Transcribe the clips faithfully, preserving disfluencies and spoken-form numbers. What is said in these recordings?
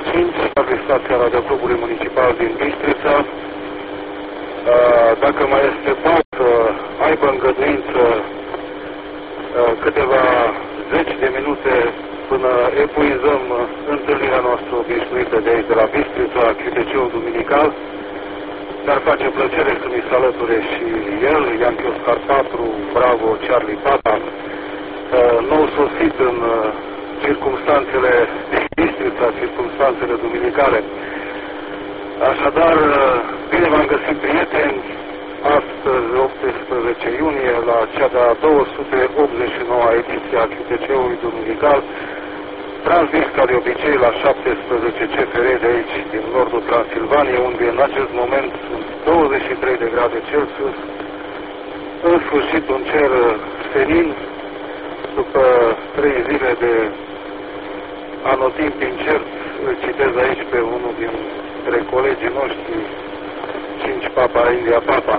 cinci, stația Radioclubului Municipal din Bistrița. Dacă mai este poate să aibă îngăduință câteva zeci de minute până epuizăm întâlnirea noastră obișnuită de aici, de la Bistrița, Q T C-ul Duminical. Dar face plăcere să mi se alăture și el, Yankee Oscar patru, Bravo, Charlie Papa, nou sosit în circumstanțele din Bistrița, circumstanțele duminicale. Așadar, bine v-am găsit, prieteni, astăzi, optsprezece iunie, la cea de-a două sute optzeci și noua ediție a Q T C-ului Duminical, transmis ca de obicei la șaptesprezece C F R de aici, din nordul Transilvaniei, unde în acest moment sunt douăzeci și trei de grade Celsius, în sfârșit un cer senin, după trei zile de anotimp incert. Îl citez aici pe unul dintre colegii noștri, cinci Papa, India Papa.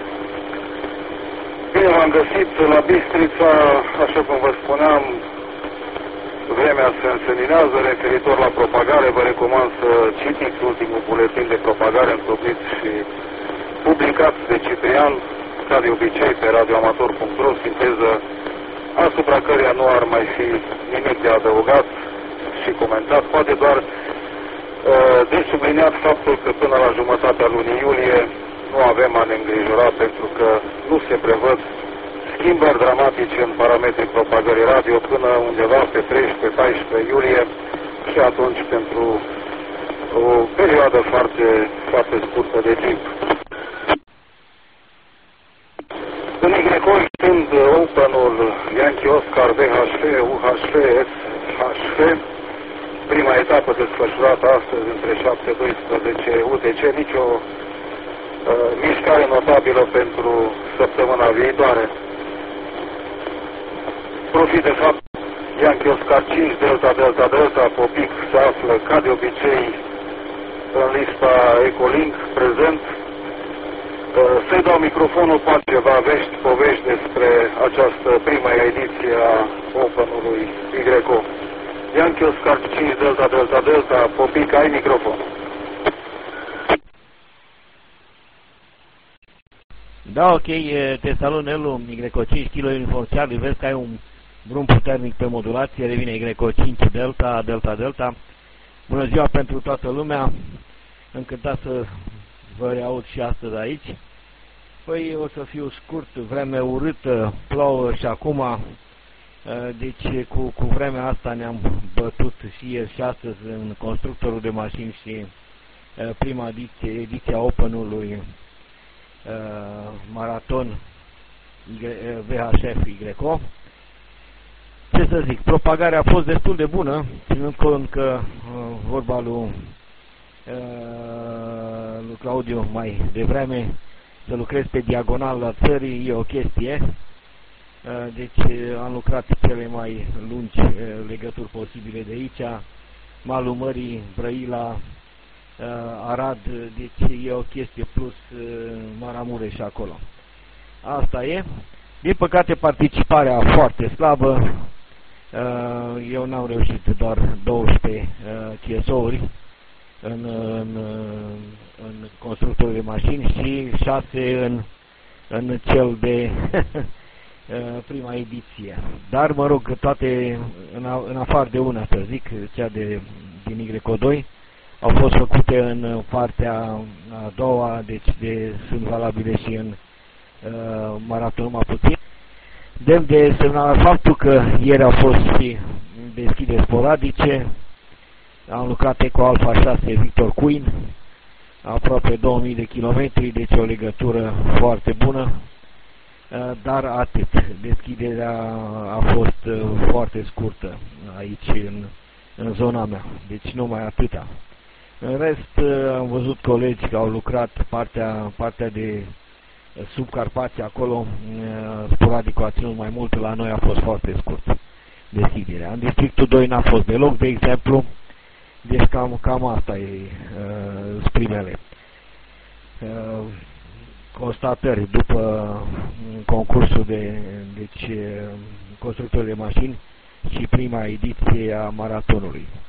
Bine v-am găsit la Bistrița, așa cum vă spuneam, vremea se înseninează. Referitor la propagare, vă recomand să citiți ultimul buletin de propagare întocmit și publicat de Ciprian, ca de obicei, pe radioamator punct ro, sinteză asupra căreia nu ar mai fi nimic de adăugat și comentat, poate doar uh, de subliniat faptul că până la jumătatea lunii iulie nu avem a ne îngrijora, pentru că nu se prevăd schimbări dramatice în parametrii propagării radio până undeva pe treisprezece paisprezece iulie, și atunci pentru o perioadă foarte, foarte scurtă de timp. În Y, stând Open-ul Yankee Oscar V H F, U H F, S H F, prima etapă desfășurată astăzi între șapte doisprezece U T C, nicio uh, mișcare notabilă pentru săptămâna viitoare. Profit de fapt, Yankee Oscar cinci, Delta, Delta, Delta, Popic se află ca de obicei în lista Ecolink prezent. Să-i dau microfonul, poate ceva vești, povești despre această prima ediție a Open-ului Y O. Yankee Oscar cinci, Delta, Delta, Delta, Popic, ai microfon. Da, ok, te salut, Nelu, Y O cinci, Kilo Uniform Charlie, vezi că ai un drum puternic pe modulație, revine Y O cinci, Delta, Delta, Delta. Bună ziua pentru toată lumea, încântat să vă reaud și astăzi aici. Păi o să fiu scurt, vreme urâtă, plouă și acum, deci cu, cu vremea asta ne-am bătut și ieri și astăzi în constructorul de mașini și prima ediție, ediția Open-ului Maraton V H F Y O. Ce să zic, propagarea a fost destul de bună, ținând cont că vorba lui lui Claudiu mai devreme, să lucrez pe diagonal la țării e o chestie, deci am lucrat cele mai lungi legături posibile de aici, malul mării, Brăila, Arad, deci e o chestie, plus Maramureș acolo. Asta e. Din păcate participarea foarte slabă, eu n-am reușit, doar douăsprezece C S O-uri În, în, în constructorul de mașini și șase în, în cel de prima ediție. Dar, mă rog, toate, în, în afară de una, să zic, cea de, din Y O doi, au fost făcute în partea a doua, deci de, sunt valabile și în uh, maraton mai puțin. Demn de semnalat faptul că ieri au fost și deschideri sporadice. Am lucrat Eco Alpha șase Victor Queen, aproape două mii de kilometri, deci o legătură foarte bună, dar atât. Deschiderea a fost foarte scurtă aici în, în zona mea, deci numai atâta. În rest am văzut colegi că au lucrat partea, partea de subcarpați acolo, sporadicul a ținut mai mult, la noi a fost foarte scurt deschiderea. În districtul doi n-a fost deloc, de exemplu. Deci cam, cam asta e uh, primele uh, constatări după concursul de deci, uh, constructori de mașini și prima ediție a maratonului.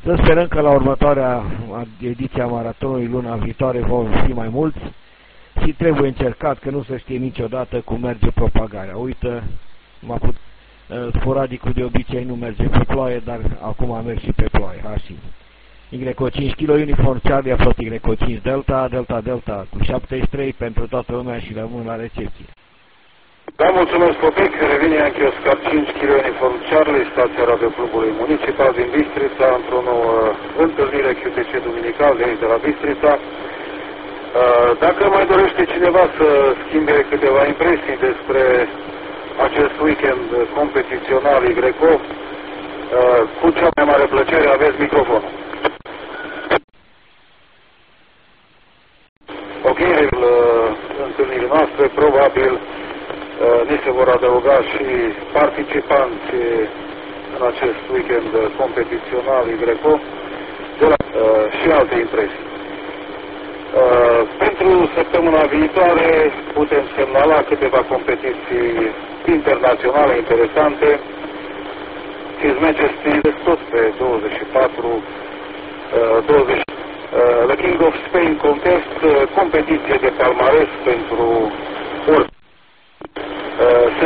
Să sperăm că la următoarea ediție a maratonului luna viitoare vor fi mai mulți și trebuie încercat, că nu se știe niciodată cum merge propagarea. Uită, m-a put, sporadicul de obicei nu merge pe ploaie, dar acum a mers și pe ploaie. Așa. Y cinci Kilo Uniform Charlie a fost Y cinci Delta, Delta Delta cu șaptezeci și trei pentru toată lumea și rămân la recepție. Da, mulțumesc, Popic. Revine în Chioscar cinci Kilo Uniform Charlie, stația radioclubului municipal din Bistrița, într-o nouă întâlnire Q T C duminical de aici de la Bistrița. Dacă mai dorește cineva să schimbe câteva impresii despre acest weekend competițional Y C O, cu cea mai mare plăcere aveți microfonul. Ok, întâlnirii noastre, probabil ni se vor adăuga și participanți în acest weekend competițional Y C O de la, și alte impresii. Pentru săptămâna viitoare putem semnala câteva competiții internaționale interesante. His Majesty tot pe douăzeci și patru douăzeci uh, The King of Spain Contest, uh, competiție de palmares pentru ori. Uh,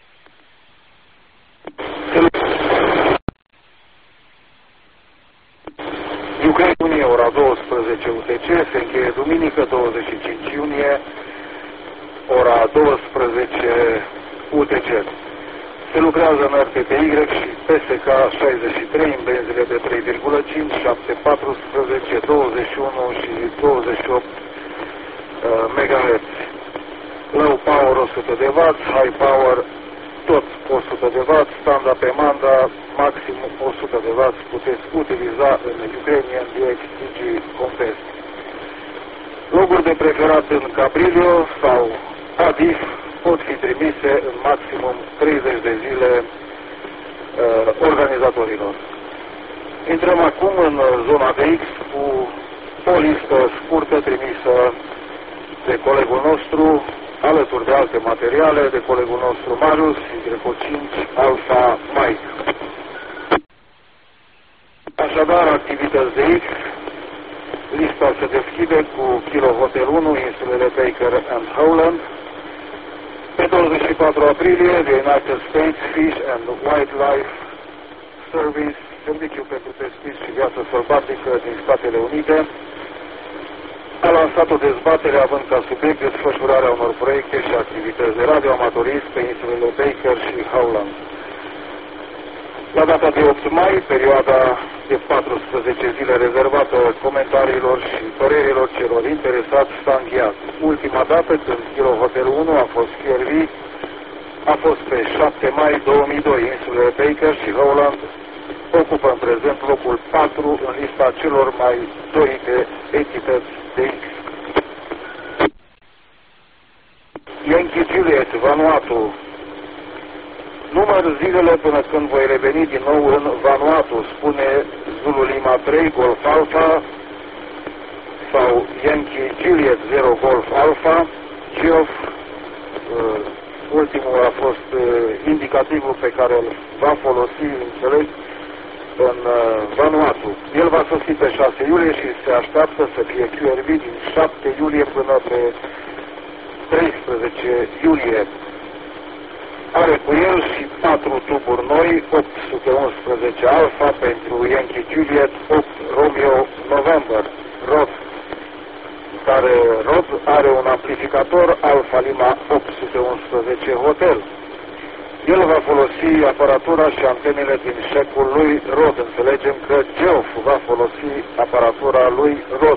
Ucraina, ora douăsprezece U T C, se încheie duminică douăzeci și cinci iunie, ora douăsprezece U T C. Se lucrează în R T P Y și P S K șaizeci și trei în benzile de trei virgulă cinci, șapte, paisprezece, douăzeci și unu și douăzeci și opt uh, megahertz. Low power o sută de watt, high power tot o sută de watt, standard pe manda, maxim o sută de watt puteți utiliza în Ukrainian D X T G Contest. Loguri de preferat în Cabrilio sau Adif pot fi trimise în maximum treizeci de zile uh, organizatorilor. Intrăm acum în zona de X cu o listă scurtă trimisă de colegul nostru, alături de alte materiale, de colegul nostru Marius, Y cinci Alpha Mike. Așadar, activități de X, lista se deschide cu Kilo Hotel unu, insulele Baker and Howland. Pe douăzeci și patru aprilie, the United States Fish and Wildlife Service, Serviciul pentru Pescuit și Viață Sălbatică din Statele Unite, a lansat o dezbatere având ca subiect desfășurarea unor proiecte și activități de radioamatorism pe insulele Baker și Howland. La data de opt mai, perioada de paisprezece zile rezervată comentariilor și părerilor celor interesați s-a încheiat. Ultima dată când Kilo Hotel unu a fost Q R V a fost pe șapte mai două mii doi. Insulele Baker și Howland ocupă în prezent locul patru în lista celor mai dorite entități de X. Yankee Juliet, Vanuatu. Număr zilele până când voi reveni din nou în Vanuatu, spune Zulu Lima trei Golf Alpha sau Yankee Juliet zero Golf Alpha. Geoff, uh, ultimul a fost uh, indicativul pe care îl va folosi, înțeleg, în uh, Vanuatu. El va sosi pe șase iulie și se așteaptă să fie Q R V din șapte iulie până pe treisprezece iulie. Are cu el și patru tuburi noi, opt sute unsprezece Alpha pentru Yankee Juliet, opt Romeo November. Rod, care Rod are un amplificator Alpha Lima opt sute unsprezece Hotel. El va folosi aparatura și antenele din șecul lui Rod. Înțelegem că Geoff va folosi aparatura lui Rod.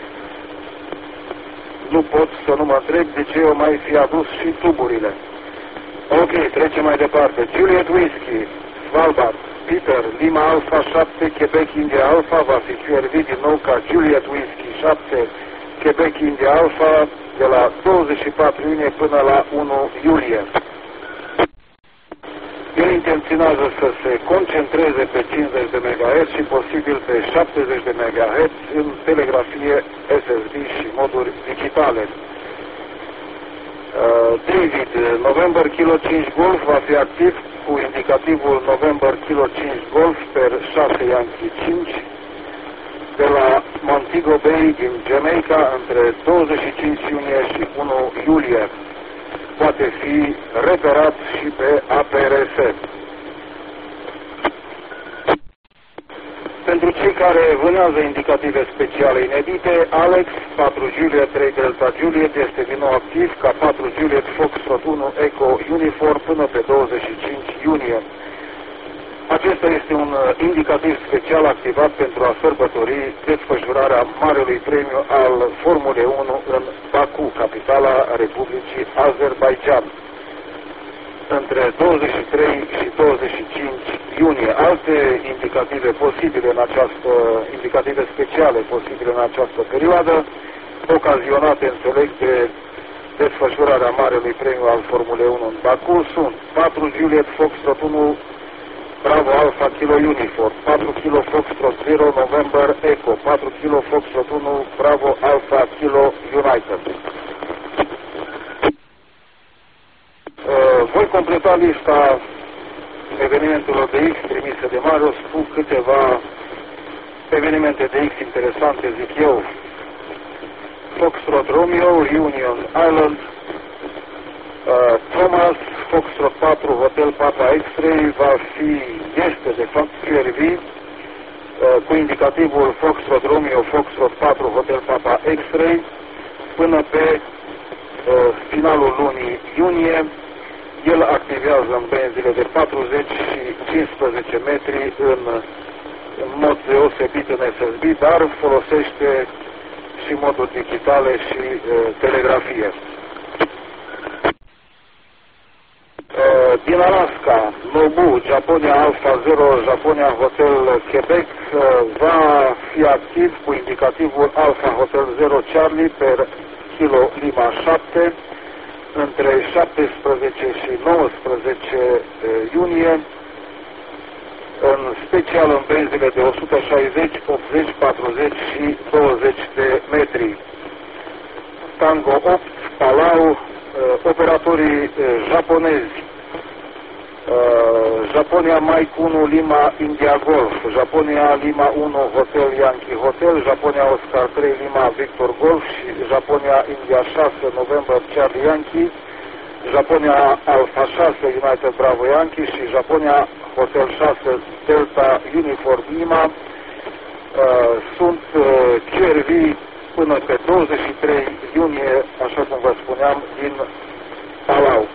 Nu pot să nu mă întreb de ce eu mai fi adus și tuburile. Ok, trecem mai departe. Juliet Whiskey, Svalbard, Peter, Lima Alpha șapte, Quebec India Alpha va fi Q R V din nou ca Juliet Whiskey șapte, Quebec India Alpha de la douăzeci și patru iunie până la unu iulie. El intenționează să se concentreze pe cincizeci de megahertz și posibil pe șaptezeci de megahertz în telegrafie S S B și moduri digitale. Uh, David, November Kilo cinci Golf va fi activ cu indicativul November Kilo cinci Golf per șase Yankee cinci de la Montego Bay din Jamaica între douăzeci și cinci iunie și unu iulie. Poate fi reperat și pe A P R S. Pentru cei care vânează indicative speciale inedite, Alex patru Juliet trei Delta Juliet este din nou activ ca patru Juliet Foxtrot unu Echo Uniform până pe douăzeci și cinci iunie. Acesta este un indicativ special activat pentru a sărbători desfășurarea Marelui Premiu al Formulei unu în Baku, capitala Republicii Azerbaijan, între douăzeci și trei și douăzeci și cinci iunie. Alte indicative posibile în această, indicative speciale posibile în această perioadă, ocazionate, înțeleg, de desfășurarea Marelui Premiu al Formulei unu în Baku, sunt patru Juliet Foxtrot unu Bravo Alpha Kilo Uniform, patru Kilo Foxtrot zero November Echo, patru Kilo Foxtrot unu Bravo Alpha Kilo United. Uh, voi completa lista evenimentelor de X trimise de Marius cu câteva evenimente de X interesante, zic eu. Faxtrot Romeo, Union Island, uh, Thomas, Foxtrot patru, Hotel Papa X-Ray, va fi, este de fapt Q R V, uh, cu indicativul Foxtrot Romeo, Foxtrot patru, Hotel Papa X-Ray, până pe uh, finalul lunii iunie. El activează în benzile de patruzeci și cincisprezece metri în, în mod deosebit în S S B, dar folosește și moduri digitale și uh, telegrafie. Uh, din Alaska, Nobu, Japonia Alpha zero, Japonia Hotel Quebec, uh, va fi activ cu indicativul Alpha Hotel zero Charlie per Kilo Lima șapte, între șaptesprezece și nouăsprezece iunie, în special în benzile de o sută șaizeci, optzeci, patruzeci și douăzeci de metri. Tango opt, Palau, operatorii japonezi, Japonia Mike unu Lima India Golf, Japonia Lima unu Hotel Yankee Hotel, Japonia Oscar trei Lima Victor Golf și Japonia India șase November Charlie Yankee, Japonia Alpha șase United Bravo Yankee și Japonia Hotel șase Delta Uniform Lima uh, sunt uh, Q R V până pe douăzeci și trei iunie, așa cum vă spuneam, din Palau.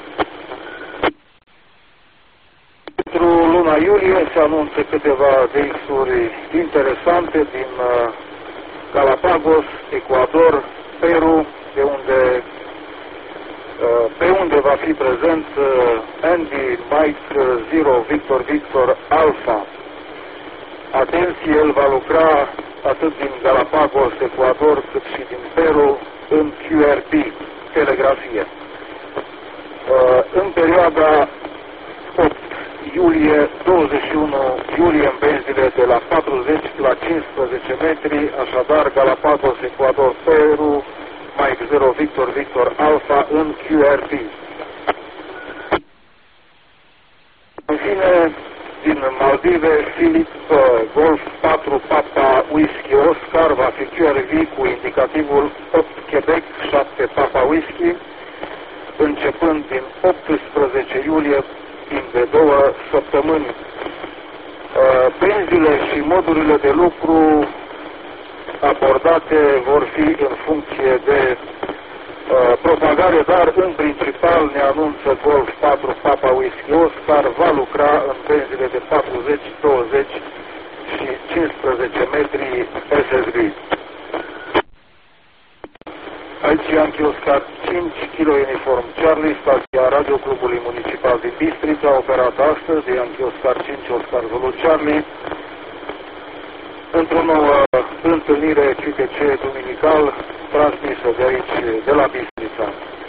Pentru luna iulie se anunță câteva D X-uri interesante din uh, Galapagos, Ecuador, Peru, de unde, uh, pe unde va fi prezent uh, Andy Mike zero Victor Victor Alpha. Atenție, el va lucra atât din Galapagos, Ecuador, cât și din Peru în Q R P, telegrafie. Uh, în perioada opt iulie, douăzeci și unu iulie, în benzile de la patruzeci la cincisprezece metri, așadar Galapagos, Ecuador, Peru, Mike zero Victor Victor Alpha în Q R P. În fine, din Maldive, Philip Golf patru Papa Whisky Oscar va fi Q R V cu indicativul opt Quebec șapte Papa Whisky, începând din optsprezece iulie, timp de două săptămâni. Benzile și modurile de lucru abordate vor fi în funcție de uh, propagare, dar în principal ne anunță Golf patru Papa Whisky Oscar va lucra în benzile de patruzeci, douăzeci și cincisprezece metri S S B. Aici Yankee Oscar cinci Kilo Uniform Charlie, stația Radioclubului Municipal din Bistrița, operată astăzi de Yankee Oscar cinci Oscar Zulu Charlie, într-o nouă întâlnire C T C duminical transmisă de aici, de la Bistrița.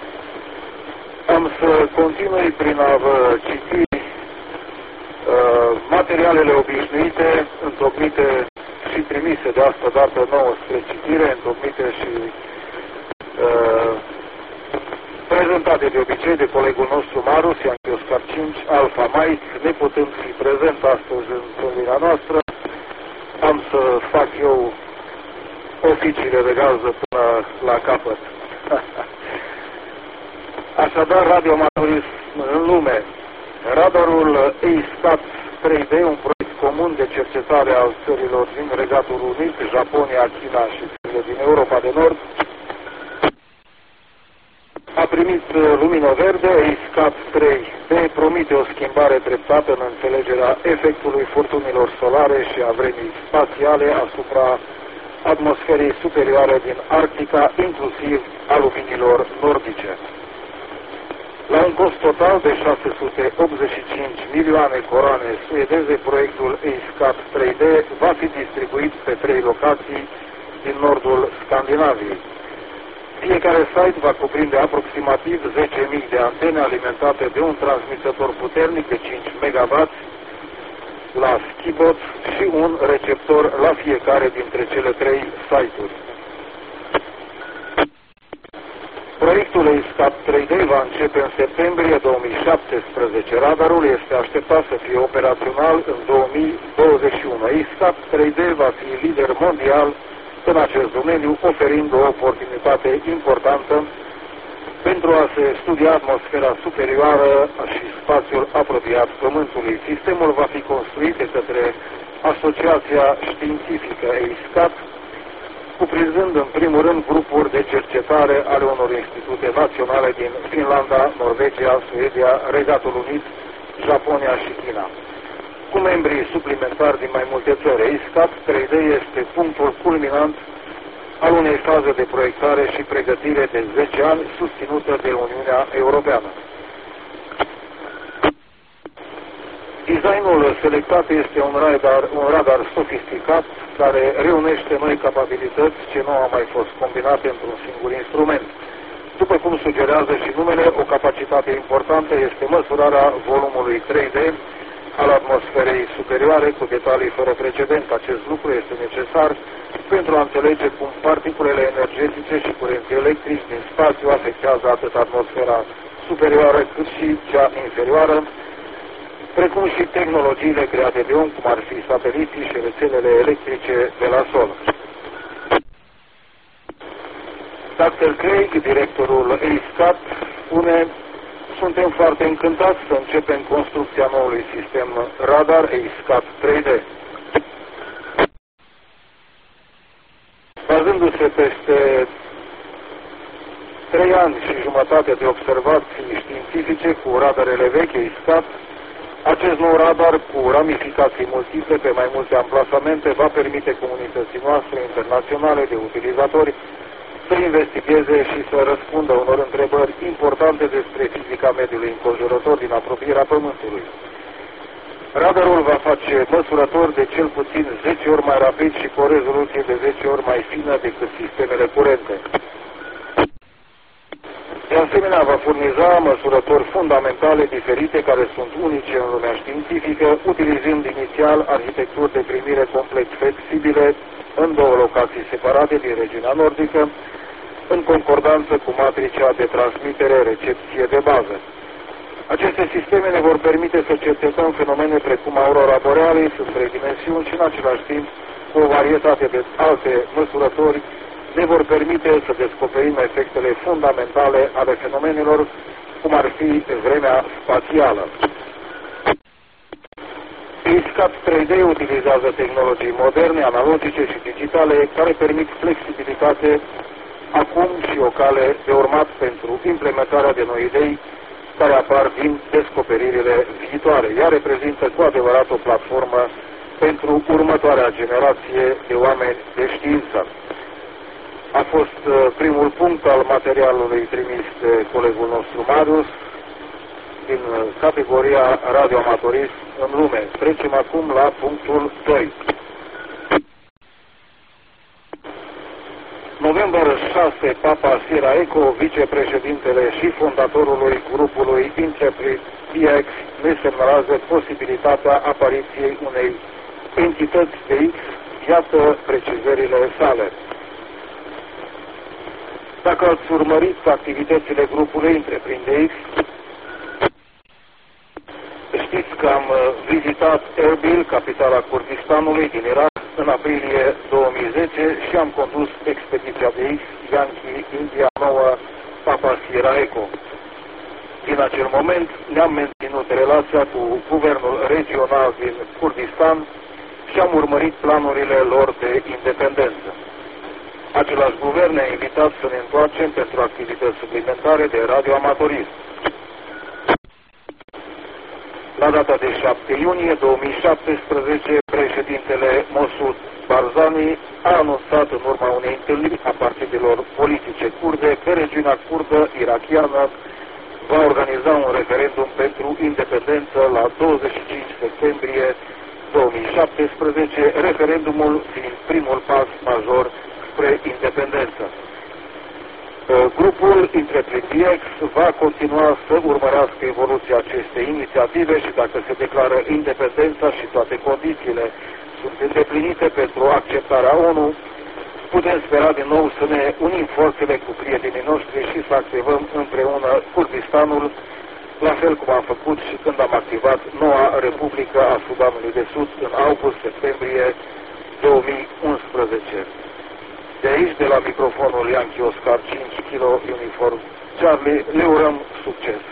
Am să continui prin a vă citi uh, materialele obișnuite, întocmite și trimise de asta dată nouă spre citire, întocmite și uh, prezentate de obicei de colegul nostru Marius, Yankee Oscar cinci, Alpha Mike, neputând fi prezent astăzi în întâlnirea noastră. Am să fac eu oficiile de gază până la capăt. Așadar, radioamatorism în lume. Radarul A-SCAT trei D, un proiect comun de cercetare al țărilor din Regatul Unit, Japonia, China și țările din Europa de Nord, a primit lumină verde. A-SCAT trei D promite o schimbare treptată în înțelegerea efectului furtunilor solare și a vremii spațiale asupra atmosferei superioare din Arctica, inclusiv a luminilor nordice. La un cost total de șase sute optzeci și cinci milioane coroane suedeze, proiectul A-SCAT trei D va fi distribuit pe trei locații din nordul Scandinaviei. Fiecare site va cuprinde aproximativ zece mii de antene alimentate de un transmisător puternic de cinci megawatt la Skibot și un receptor la fiecare dintre cele trei site-uri. Proiectul A-SCAT trei D va începe în septembrie două mii șaptesprezece. Radarul este așteptat să fie operațional în două mii douăzeci și unu. A-SCAT trei D va fi lider mondial în acest domeniu, oferind o oportunitate importantă pentru a se studia atmosfera superioară și spațiul apropiat Pământului. Sistemul va fi construit de către Asociația Științifică A-SCAT, cuprinzând în primul rând grupuri de cercetare ale unor institute naționale din Finlanda, Norvegia, Suedia, Regatul Unit, Japonia și China, cu membrii suplimentari din mai multe țări. A-SCAT trei D este punctul culminant al unei faze de proiectare și pregătire de zece ani susținută de Uniunea Europeană. Designul selectat este un radar, un radar sofisticat care reunește noi capabilități ce nu au mai fost combinate într-un singur instrument. După cum sugerează și numele, o capacitate importantă este măsurarea volumului trei D al atmosferei superioare cu detalii fără precedent. Acest lucru este necesar pentru a înțelege cum particulele energetice și curenții electrici din spațiu afectează atât atmosfera superioară cât și cea inferioară, precum și tehnologiile create de om, cum ar fi sateliții și rețelele electrice de la sol. doctor Craig, directorul A-SCAT, spune: suntem foarte încântați să începem construcția noului sistem radar A-SCAT trei D. Bazându-se peste trei ani și jumătate de observații științifice cu radarele vechi A-SCAT, acest nou radar cu ramificații multiple pe mai multe amplasamente va permite comunității noastre internaționale de utilizatori să investigheze și să răspundă unor întrebări importante despre fizica mediului înconjurător din apropierea Pământului. Radarul va face măsurători de cel puțin zece ori mai rapid și cu o rezoluție de zece ori mai fină decât sistemele curente. De asemenea, va furniza măsurători fundamentale diferite care sunt unice în lumea științifică, utilizând inițial arhitecturi de primire complet flexibile în două locații separate din regiunea nordică, în concordanță cu matricea de transmitere-recepție de bază. Aceste sisteme ne vor permite să cercetăm fenomene precum aurora borealis în trei dimensiuni și în același timp, cu o varietate de alte măsurători, ne vor permite să descoperim efectele fundamentale ale fenomenelor, cum ar fi vremea spațială. A-SCAT trei D utilizează tehnologii moderne, analogice și digitale, care permit flexibilitate acum și o cale de urmat pentru implementarea de noi idei care apar din descoperirile viitoare. Ea reprezintă cu adevărat o platformă pentru următoarea generație de oameni de știință. A fost primul punct al materialului trimis de colegul nostru Marius din categoria radioamatorism în lume. Trecem acum la punctul doi. Noiembrie șase, Papa Sierra Echo, vicepreședintele și fondatorului grupului Interpret P X, ne semnalează posibilitatea apariției unei entități de X. Iată precizările sale. Dacă ați urmărit activitățile grupului Întreprinde X, știți că am vizitat Erbil, capitala Kurdistanului din Irak, în aprilie două mii zece și am condus expediția de X, Yankee, India nouă, Papa Sierra Echo. Din acel moment ne-am menținut relația cu guvernul regional din Kurdistan și am urmărit planurile lor de independență. Același guvern ne-a invitat să ne întoarcem pentru activități suplimentare de radioamatorism. La data de șapte iunie două mii șaptesprezece, președintele Mosud Barzani a anunțat în urma unei întâlniri a partidelor politice kurde că regiunea kurdă irachiană va organiza un referendum pentru independență la douăzeci și cinci septembrie două mii șaptesprezece, referendumul fiind primul pas major spre independență. Grupul Intrepid X va continua să urmărească evoluția acestei inițiative și dacă se declară independența și toate condițiile sunt îndeplinite pentru acceptarea ONU, putem spera din nou să ne unim forțele cu prietenii noștri și să activăm împreună Kurdistanul, la fel cum am făcut și când am activat noua Republică a Sudanului de Sud în august-septembrie două mii unsprezece. De aici, de la microfonul Yankee Oscar cinci Kilo Uniform Charlie, le urăm succes.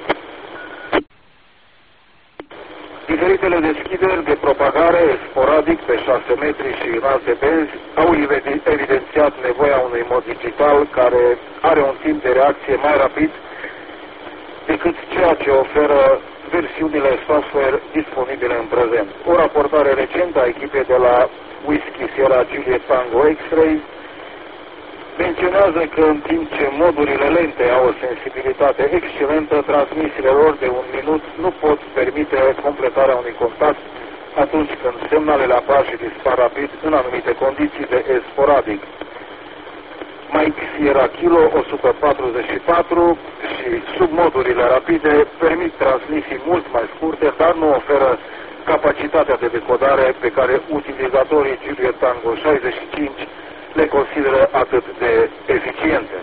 Diferitele deschideri de propagare sporadic pe șase metri și în alte benzi au evidențiat nevoia unui mod digital care are un timp de reacție mai rapid decât ceea ce oferă versiunile software disponibile în prezent. O raportare recentă a echipei de la Whiskey Sierra Juliet Tango X-Ray menționează că în timp ce modurile lente au o sensibilitate excelentă, transmisiile lor de un minut nu pot permite completarea unui contact atunci când semnalele apar și dispar rapid în anumite condiții de sporadic. Mike Sierra Kilo o sută patruzeci și patru și submodurile rapide permit transmisii mult mai scurte, dar nu oferă capacitatea de decodare pe care utilizatorii Juliet Tango șaizeci și cinci le consideră atât de eficiente.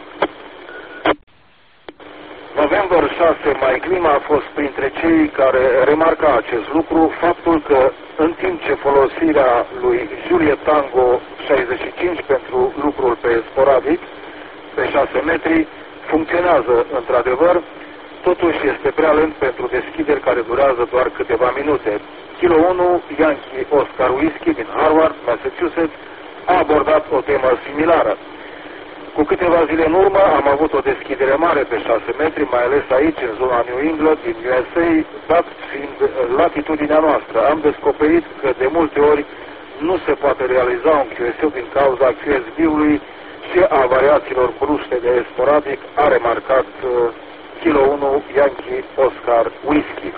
November șase Mai Clima a fost printre cei care remarca acest lucru, faptul că în timp ce folosirea lui Juliet Tango șaizeci și cinci pentru lucrul pe sporadic, pe șase metri, funcționează într-adevăr, totuși este prea lent pentru deschideri care durează doar câteva minute. Kilo unu, Yankee Oscar Whiskey din Harvard, Massachusetts, a abordat o temă similară. Cu câteva zile în urmă am avut o deschidere mare pe șase metri, mai ales aici, în zona New England, din U S A, dat fiind latitudinea noastră. Am descoperit că de multe ori nu se poate realiza un Q S O din cauza Q S B-ului și a variațiilor bruște de sporadic, a remarcat uh, Kilo unu Yankee Oscar Whiskey.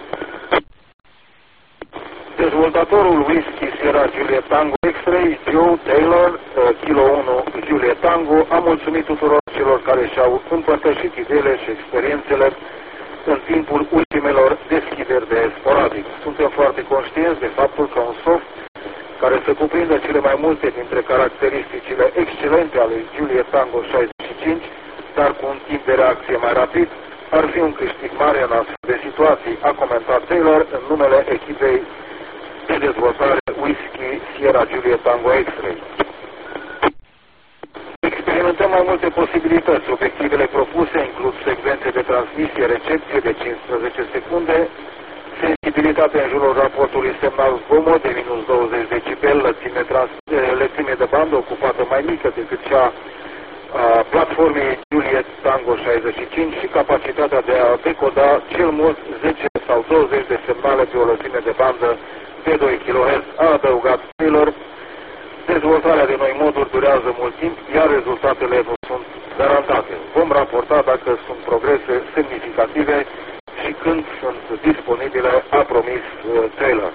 Dezvoltatorul Whiskey Sierra Juliet Tango X-Ray, Joe Taylor, uh, Kilo unu Juliet Tango, a mulțumit tuturor celor care și-au împărtășit ideile și experiențele în timpul ultimelor deschideri de sporadic. Suntem foarte conștienți de faptul că un soft care să cuprindă cele mai multe dintre caracteristicile excelente ale Juliet Tango șaizeci și cinci, dar cu un timp de reacție mai rapid, ar fi un câștig mare în astfel de situații, a comentat Taylor în numele echipei de dezvoltare Whiskey Sierra Juliet Tango X-Ray. Experimentăm mai multe posibilități. Obiectivele propuse includ secvențe de transmisie-recepție de cincisprezece secunde, sensibilitate în jurul raportului semnal zgomot de minus douăzeci decibeli, lățime, lățime de bandă ocupată mai mică decât cea a platformei Juliet Tango șaizeci și cinci și capacitatea de a decoda cel mult zece sau douăzeci de semnale pe o lățime de bandă de doi kilohertz, a adăugat Taylor. Dezvoltarea de noi moduri durează mult timp, iar rezultatele nu sunt garantate. Vom raporta dacă sunt progrese semnificative și când sunt disponibile, a promis Taylor.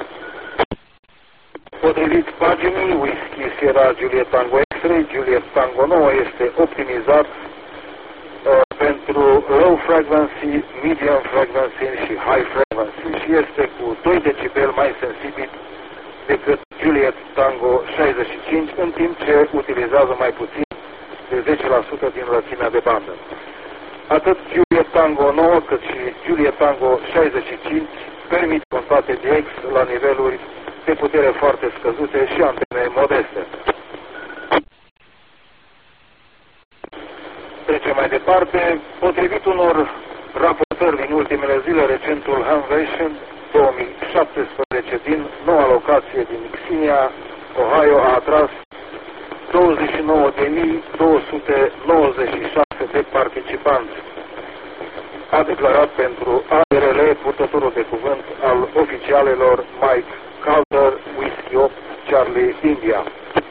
Potrivit paginii Whiskey Sierra Juliet Tango X-Ray, Juliet Tango nouă este optimizat uh, pentru low frequency, medium frequency și high frequency și este cu doi decibeli mai sensibil decât Juliet Tango șaizeci și cinci, în timp ce utilizează mai puțin de zece la sută din lățimea de bandă. Atât Juliet Tango nouă cât și Juliet Tango șaizeci și cinci permit contate D X la niveluri de putere foarte scăzute și antene modeste. Trecem mai departe. Potrivit unor raportări din ultimele zile, recentul Hamvention două mii șaptesprezece din noua locație din Xinia, Ohio, a atras douăzeci și nouă de mii două sute nouăzeci și șase de participanți. A declarat pentru A R L purtătorul de cuvânt al oficialelor Mike Calder, Whiskey opt, Charlie India.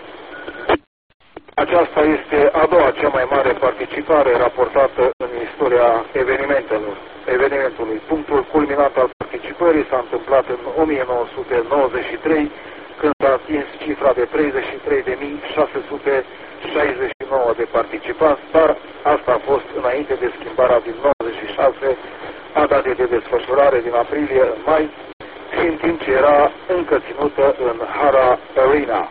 Aceasta este a doua cea mai mare participare raportată în istoria evenimentelor. evenimentului. Punctul culminant al participării s-a întâmplat în o mie nouă sute nouăzeci și trei, când s-a atins cifra de treizeci și trei de mii șase sute șaizeci și nouă de participanți, dar asta a fost înainte de schimbarea din nouăzeci și șase a datei de desfășurare din aprilie în mai, și în timp ce era încă ținută în Hara Arena.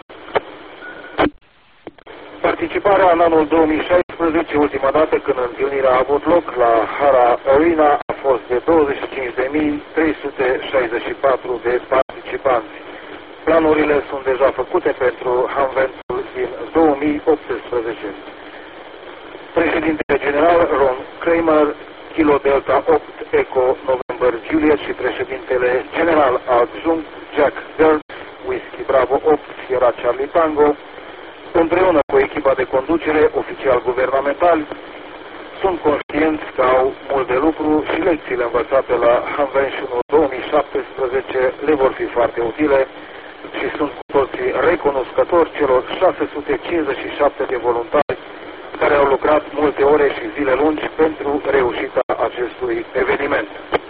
Participarea în anul două mii șaisprezece, ultima dată când întâlnirea a avut loc la Hara Arena, a fost de douăzeci și cinci de mii trei sute șaizeci și patru de participanți. Planurile sunt deja făcute pentru Hamventul din două mii optsprezece. Președintele general Ron Kramer, Kilo Delta opt Echo November Juliet, și președintele general adjunct Jack Dirt, Whiskey Bravo opt Sierra Charlie Tango, împreună cu echipa de conducere, oficial guvernamentali, sunt conștienți că au mult de lucru și lecțiile învățate la Hamventionul două mii șaptesprezece le vor fi foarte utile și sunt cu toții recunoscători celor șase sute cincizeci și șapte de voluntari care au lucrat multe ore și zile lungi pentru reușita acestui eveniment.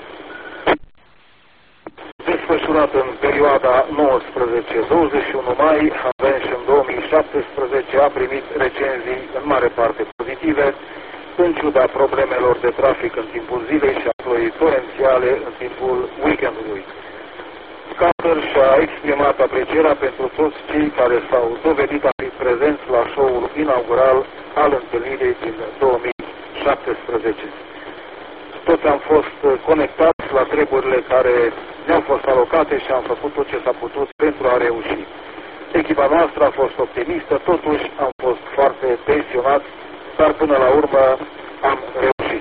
Desfășurat în perioada nouăsprezece douăzeci și unu mai, Hamvention două mii șaptesprezece a primit recenzii în mare parte pozitive, în ciuda problemelor de trafic în timpul zilei și a ploii torențiale în timpul weekendului. Carter și-a exprimat aprecierea pentru toți cei care s-au dovedit a fi prezenți la show-ul inaugural al întâlnirii din două mii șaptesprezece. Toți am fost conectați la treburile care ne-au fost alocate și am făcut tot ce s-a putut pentru a reuși. Echipa noastră a fost optimistă, totuși am fost foarte tensionați, dar până la urmă am reușit.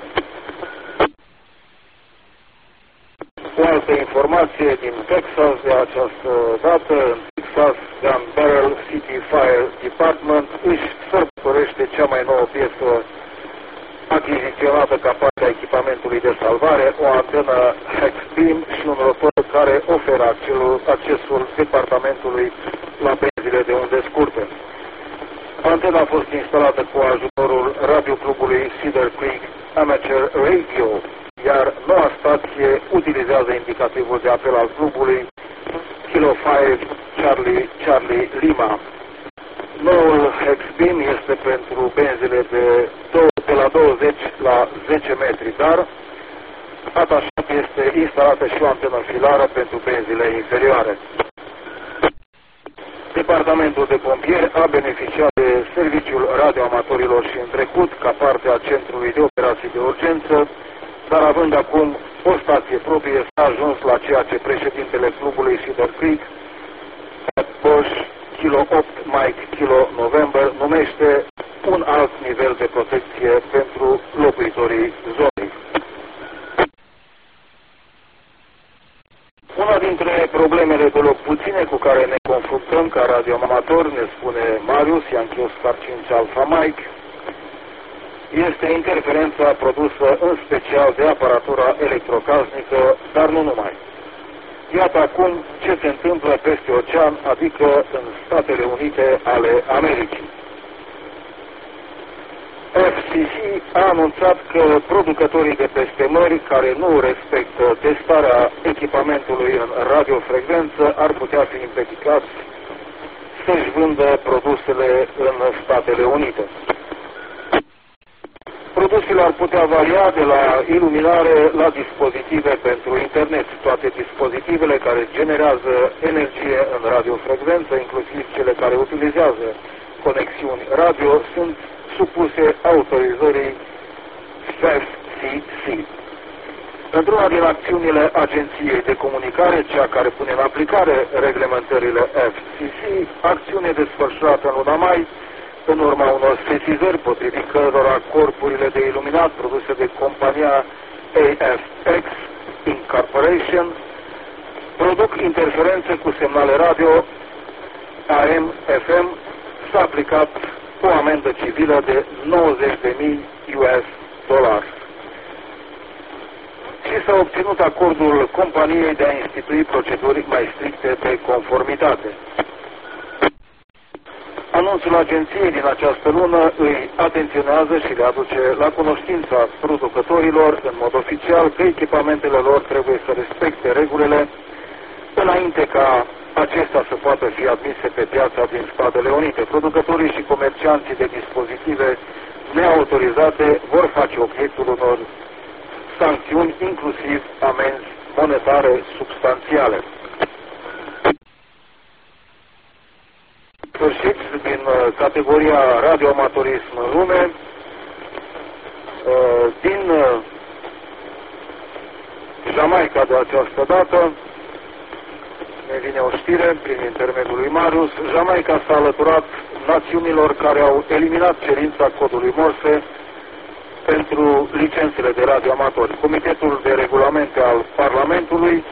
O altă informație din Texas de această dată: în Texas, Gun Barrel City Fire Department își sărbătorește cea mai nouă piesă achiziționată ca parte a echipamentului de salvare, o antenă Hex-Beam și un rotor care oferă accesul, accesul departamentului la benzile de unde scurte. Antena a fost instalată cu ajutorul radioclubului Cedar Creek Amateur Radio, iar noua stație utilizează indicativul de apel al clubului Kilo cinci Charlie Charlie Lima. Noul Hex-Beam este pentru benzile de, de la douăzeci la zece metri, dar atașat este instalată și o antenă filară pentru benzile inferioare. Departamentul de pompieri a beneficiat de serviciul radioamatorilor și în trecut ca parte a Centrului de Operații de Urgență, dar având acum o stație proprie, s-a ajuns la ceea ce președintele clubului Cedar Creek, Pat Bosch, Kilo opt Mike Kilo November, numește un alt nivel de protecție pentru locuitorii zonei. Una dintre problemele deloc puține cu care ne confruntăm ca radioamatori, ne spune Marius Yankee Oscar cinci Alpha Mike, este interferența produsă în special de aparatura electrocasnică, dar nu numai. Iată acum ce se întâmplă peste ocean, adică în Statele Unite ale Americii. F C C a anunțat că producătorii de peste mări care nu respectă testarea echipamentului în radiofrecvență ar putea fi împiedicați să-și vândă produsele în Statele Unite. Produsele ar putea varia de la iluminare la dispozitive pentru internet. Toate dispozitivele care generează energie în radiofrecvență, inclusiv cele care utilizează conexiuni radio, sunt supuse autorizării F C C. Într-una din acțiunile Agenției de Comunicare, cea care pune în aplicare reglementările F C C, acțiune desfășurată în luna mai, în urma unor sesizări potrivit cărora corpurile de iluminat produse de compania A F X Incorporation produc interferențe cu semnale radio A M F M, s-a aplicat o amendă civilă de nouăzeci de mii U S dolari. Și s-a obținut acordul companiei de a institui proceduri mai stricte de conformitate. Anunțul agenției din această lună îi atenționează și le aduce la cunoștința producătorilor în mod oficial că echipamentele lor trebuie să respecte regulile înainte ca acestea să poată fi admise pe piața din Statele Unite. Producătorii și comercianții de dispozitive neautorizate vor face obiectul unor sancțiuni, inclusiv amenzi monetare substanțiale. Sfârșit, din categoria radioamatorism în lume, din Jamaica de această dată, ne vine o știre prin intermediul lui Marius. Jamaica s-a alăturat națiunilor care au eliminat cerința codului Morse pentru licențele de radioamatori. Comitetul de regulamente al Parlamentului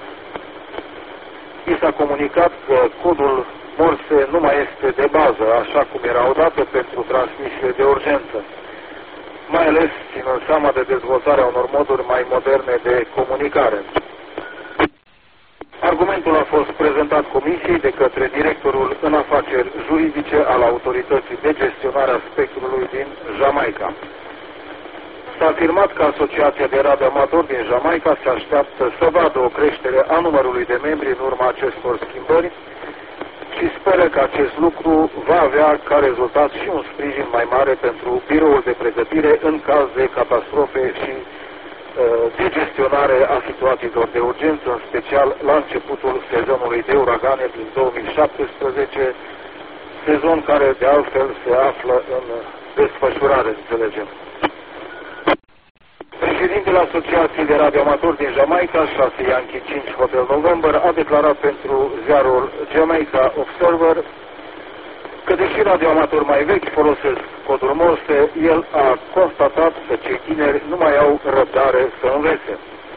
i s-a comunicat că codul Morse nu mai este de bază, așa cum era odată, pentru transmisiile de urgență, mai ales ținând seama de dezvoltarea unor moduri mai moderne de comunicare. Argumentul a fost prezentat Comisiei de către directorul în afaceri juridice al Autorității de Gestionare a Spectrului din Jamaica. S-a afirmat că Asociația de Radioamatori din Jamaica se așteaptă să vadă o creștere a numărului de membri în urma acestor schimbări și speră că acest lucru va avea ca rezultat și un sprijin mai mare pentru biroul de pregătire în caz de catastrofe și de gestionare a situațiilor de urgență, în special la începutul sezonului de uragane din două mii șaptesprezece, sezon care de altfel se află în desfășurare, înțelegem. Președintele Asociației de Radioamatori din Jamaica, șase Yankee cinci Hotel November, a declarat pentru ziarul Jamaica Observer că deși radioamatori mai vechi folosesc codul Morse, el a constatat că cei tineri nu mai au răbdare să învețe.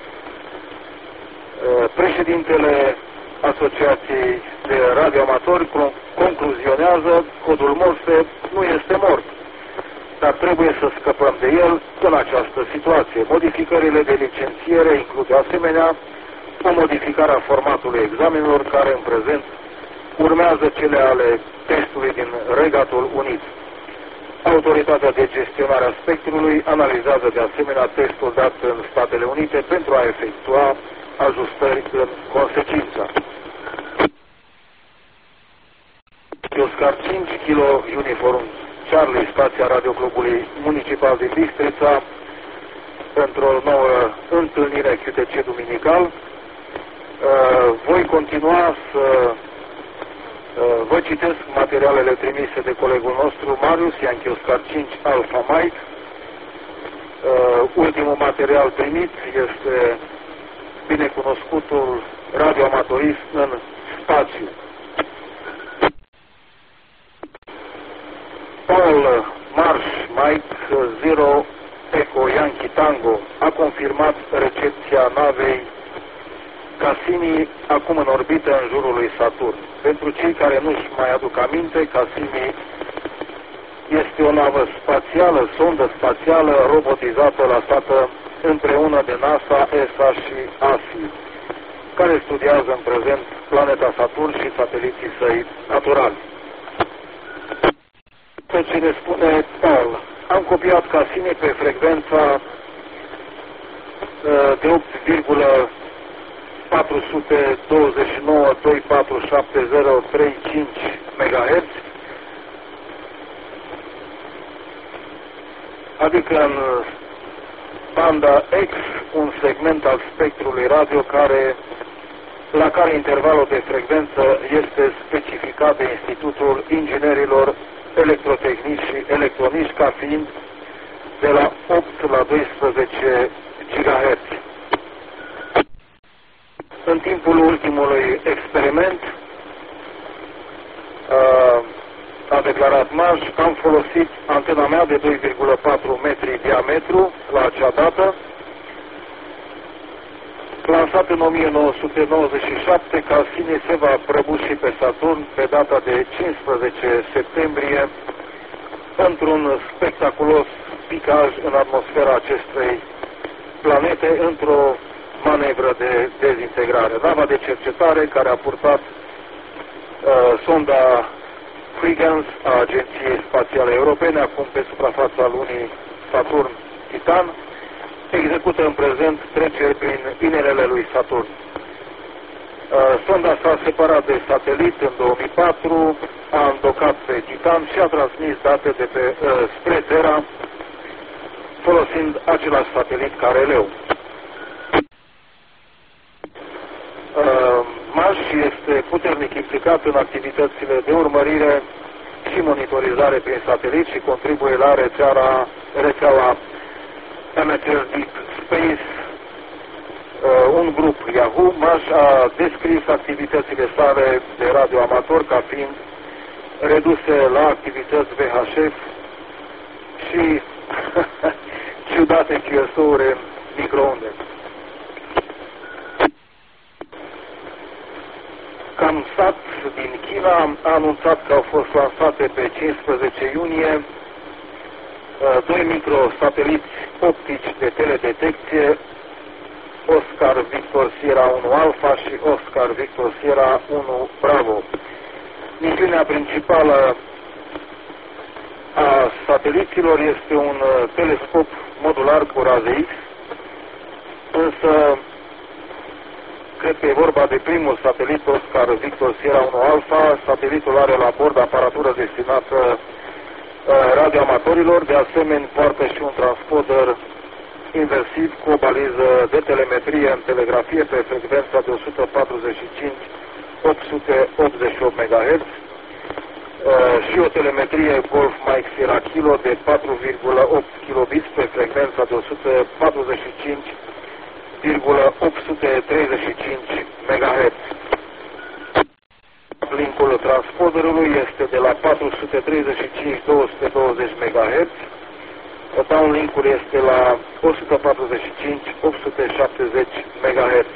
Președintele Asociației de Radioamatori concluzionează: codul Morse nu este mort, dar trebuie să scăpăm de el în această situație. Modificările de licențiere includ de asemenea o modificare a formatului examenelor, care în prezent urmează cele ale testului din Regatul Unit. Autoritatea de gestionare a spectrului analizează de asemenea testul dat în Statele Unite pentru a efectua ajustări în consecință. Oscar cinci Kilo Uniform Charlie, stația radioclubului municipal din Bistrița, într-o nouă întâlnire Q T C duminical. Voi continua să vă citesc materialele trimise de colegul nostru Marius, Yankee Oscar cinci Alpha Mike. Ultimul material primit este binecunoscutul radioamatorism în spațiu. Paul Marsh Mike zero Echo Yankee Tango a confirmat recepția navei Cassini, acum în orbită în jurul lui Saturn. Pentru cei care nu-și mai aduc aminte, Cassini este o navă spațială, sondă spațială robotizată lansată împreună de NASA, E S A și A S I, care studiază în prezent planeta Saturn și sateliții săi naturali. Tot ce ne spune Paul: am copiat Cassini pe frecvența de opt virgulă patru sute douăzeci și nouă doi patru șapte zero trei cinci megahertz, adică în banda X, un segment al spectrului radio care, la care intervalul de frecvență este specificat de Institutul Inginerilor Electrotehnici și Electronici ca fiind de la opt la doisprezece gigahertz. În timpul ultimului experiment, uh, a declarat Maj, am folosit antena mea de doi virgulă patru metri diametru la acea dată, lansat în o mie nouă sute nouăzeci și șapte, Cassini se va prăbuși pe Saturn pe data de cincisprezece septembrie într-un spectaculos picaj în atmosfera acestei planete într-o manevră de dezintegrare. Nava de cercetare care a purtat uh, sonda Huygens a Agenției Spațiale Europene, acum pe suprafața lunii Saturn Titan, execută în prezent treceri prin inelele lui Saturn. Uh, sonda s-a separat de satelit în două mii patru, a îndocat pe Titan și a transmis date de pe, uh, spre Terra, folosind același satelit ca releu. Uh, Maj este puternic implicat în activitățile de urmărire și monitorizare prin satelit și contribuie la rețeaua, rețeaua Amateur Deep Space, uh, un grup Yahoo. Maj a descris activitățile sale de radioamator ca fiind reduse la activități V H F și ciudate Q S O-uri în microunde. CamSat din China a anunțat că au fost lansate pe cincisprezece iunie doi microsateliți optici de teledetecție, Oscar Victor Sierra unu Alpha și Oscar Victor Sierra unu Bravo. Misiunea principală a sateliților este un telescop modular cu raze X, însă cred că e vorba de primul satelit Oscar Victor Sierra unu Alpha. Satelitul are la bord aparatură destinată radioamatorilor, de asemenea poartă și un transponder inversiv cu o baliză de telemetrie în telegrafie pe frecvența de o sută patruzeci și cinci opt sute optzeci și opt megahertz și o telemetrie Golf Mike Sierra Kilo de patru virgulă opt kilobits pe frecvența de o sută patruzeci și cinci virgulă opt sute treizeci și cinci megahertz. Linkul transponderului este de la patru sute treizeci și cinci la două sute douăzeci megahertz. Downlink-ul este la o sută patruzeci și cinci la opt sute șaptezeci megahertz.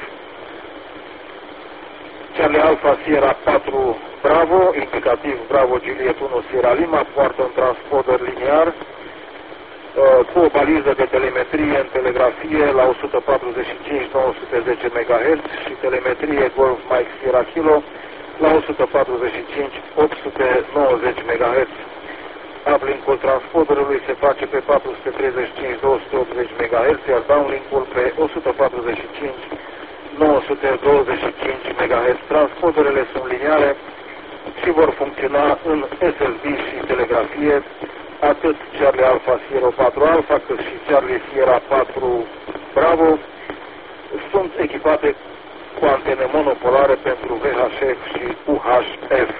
Charlie Alpha Sierra patru Bravo, indicativ Bravo Juliet unu Sierra Lima, poartă un transponder liniar cu o baliză de telemetrie în telegrafie la o sută patruzeci și cinci la nouă sute zece megahertz și telemetrie Golf Mike Sierra Kilo la o sută patruzeci și cinci la opt sute nouăzeci megahertz. Uplink-ul transponderului se face pe patru sute treizeci și cinci la două sute optzeci megahertz, iar downlink-ul pe o sută patruzeci și cinci la nouă sute douăzeci și cinci megahertz. Transponderele sunt lineare și vor funcționa în S S B și telegrafie. Atât Charlie Alpha Sierra patru Alpha cât și Charlie Sierra patru Bravo sunt echipate cu antene monopolare pentru V H F și U H F.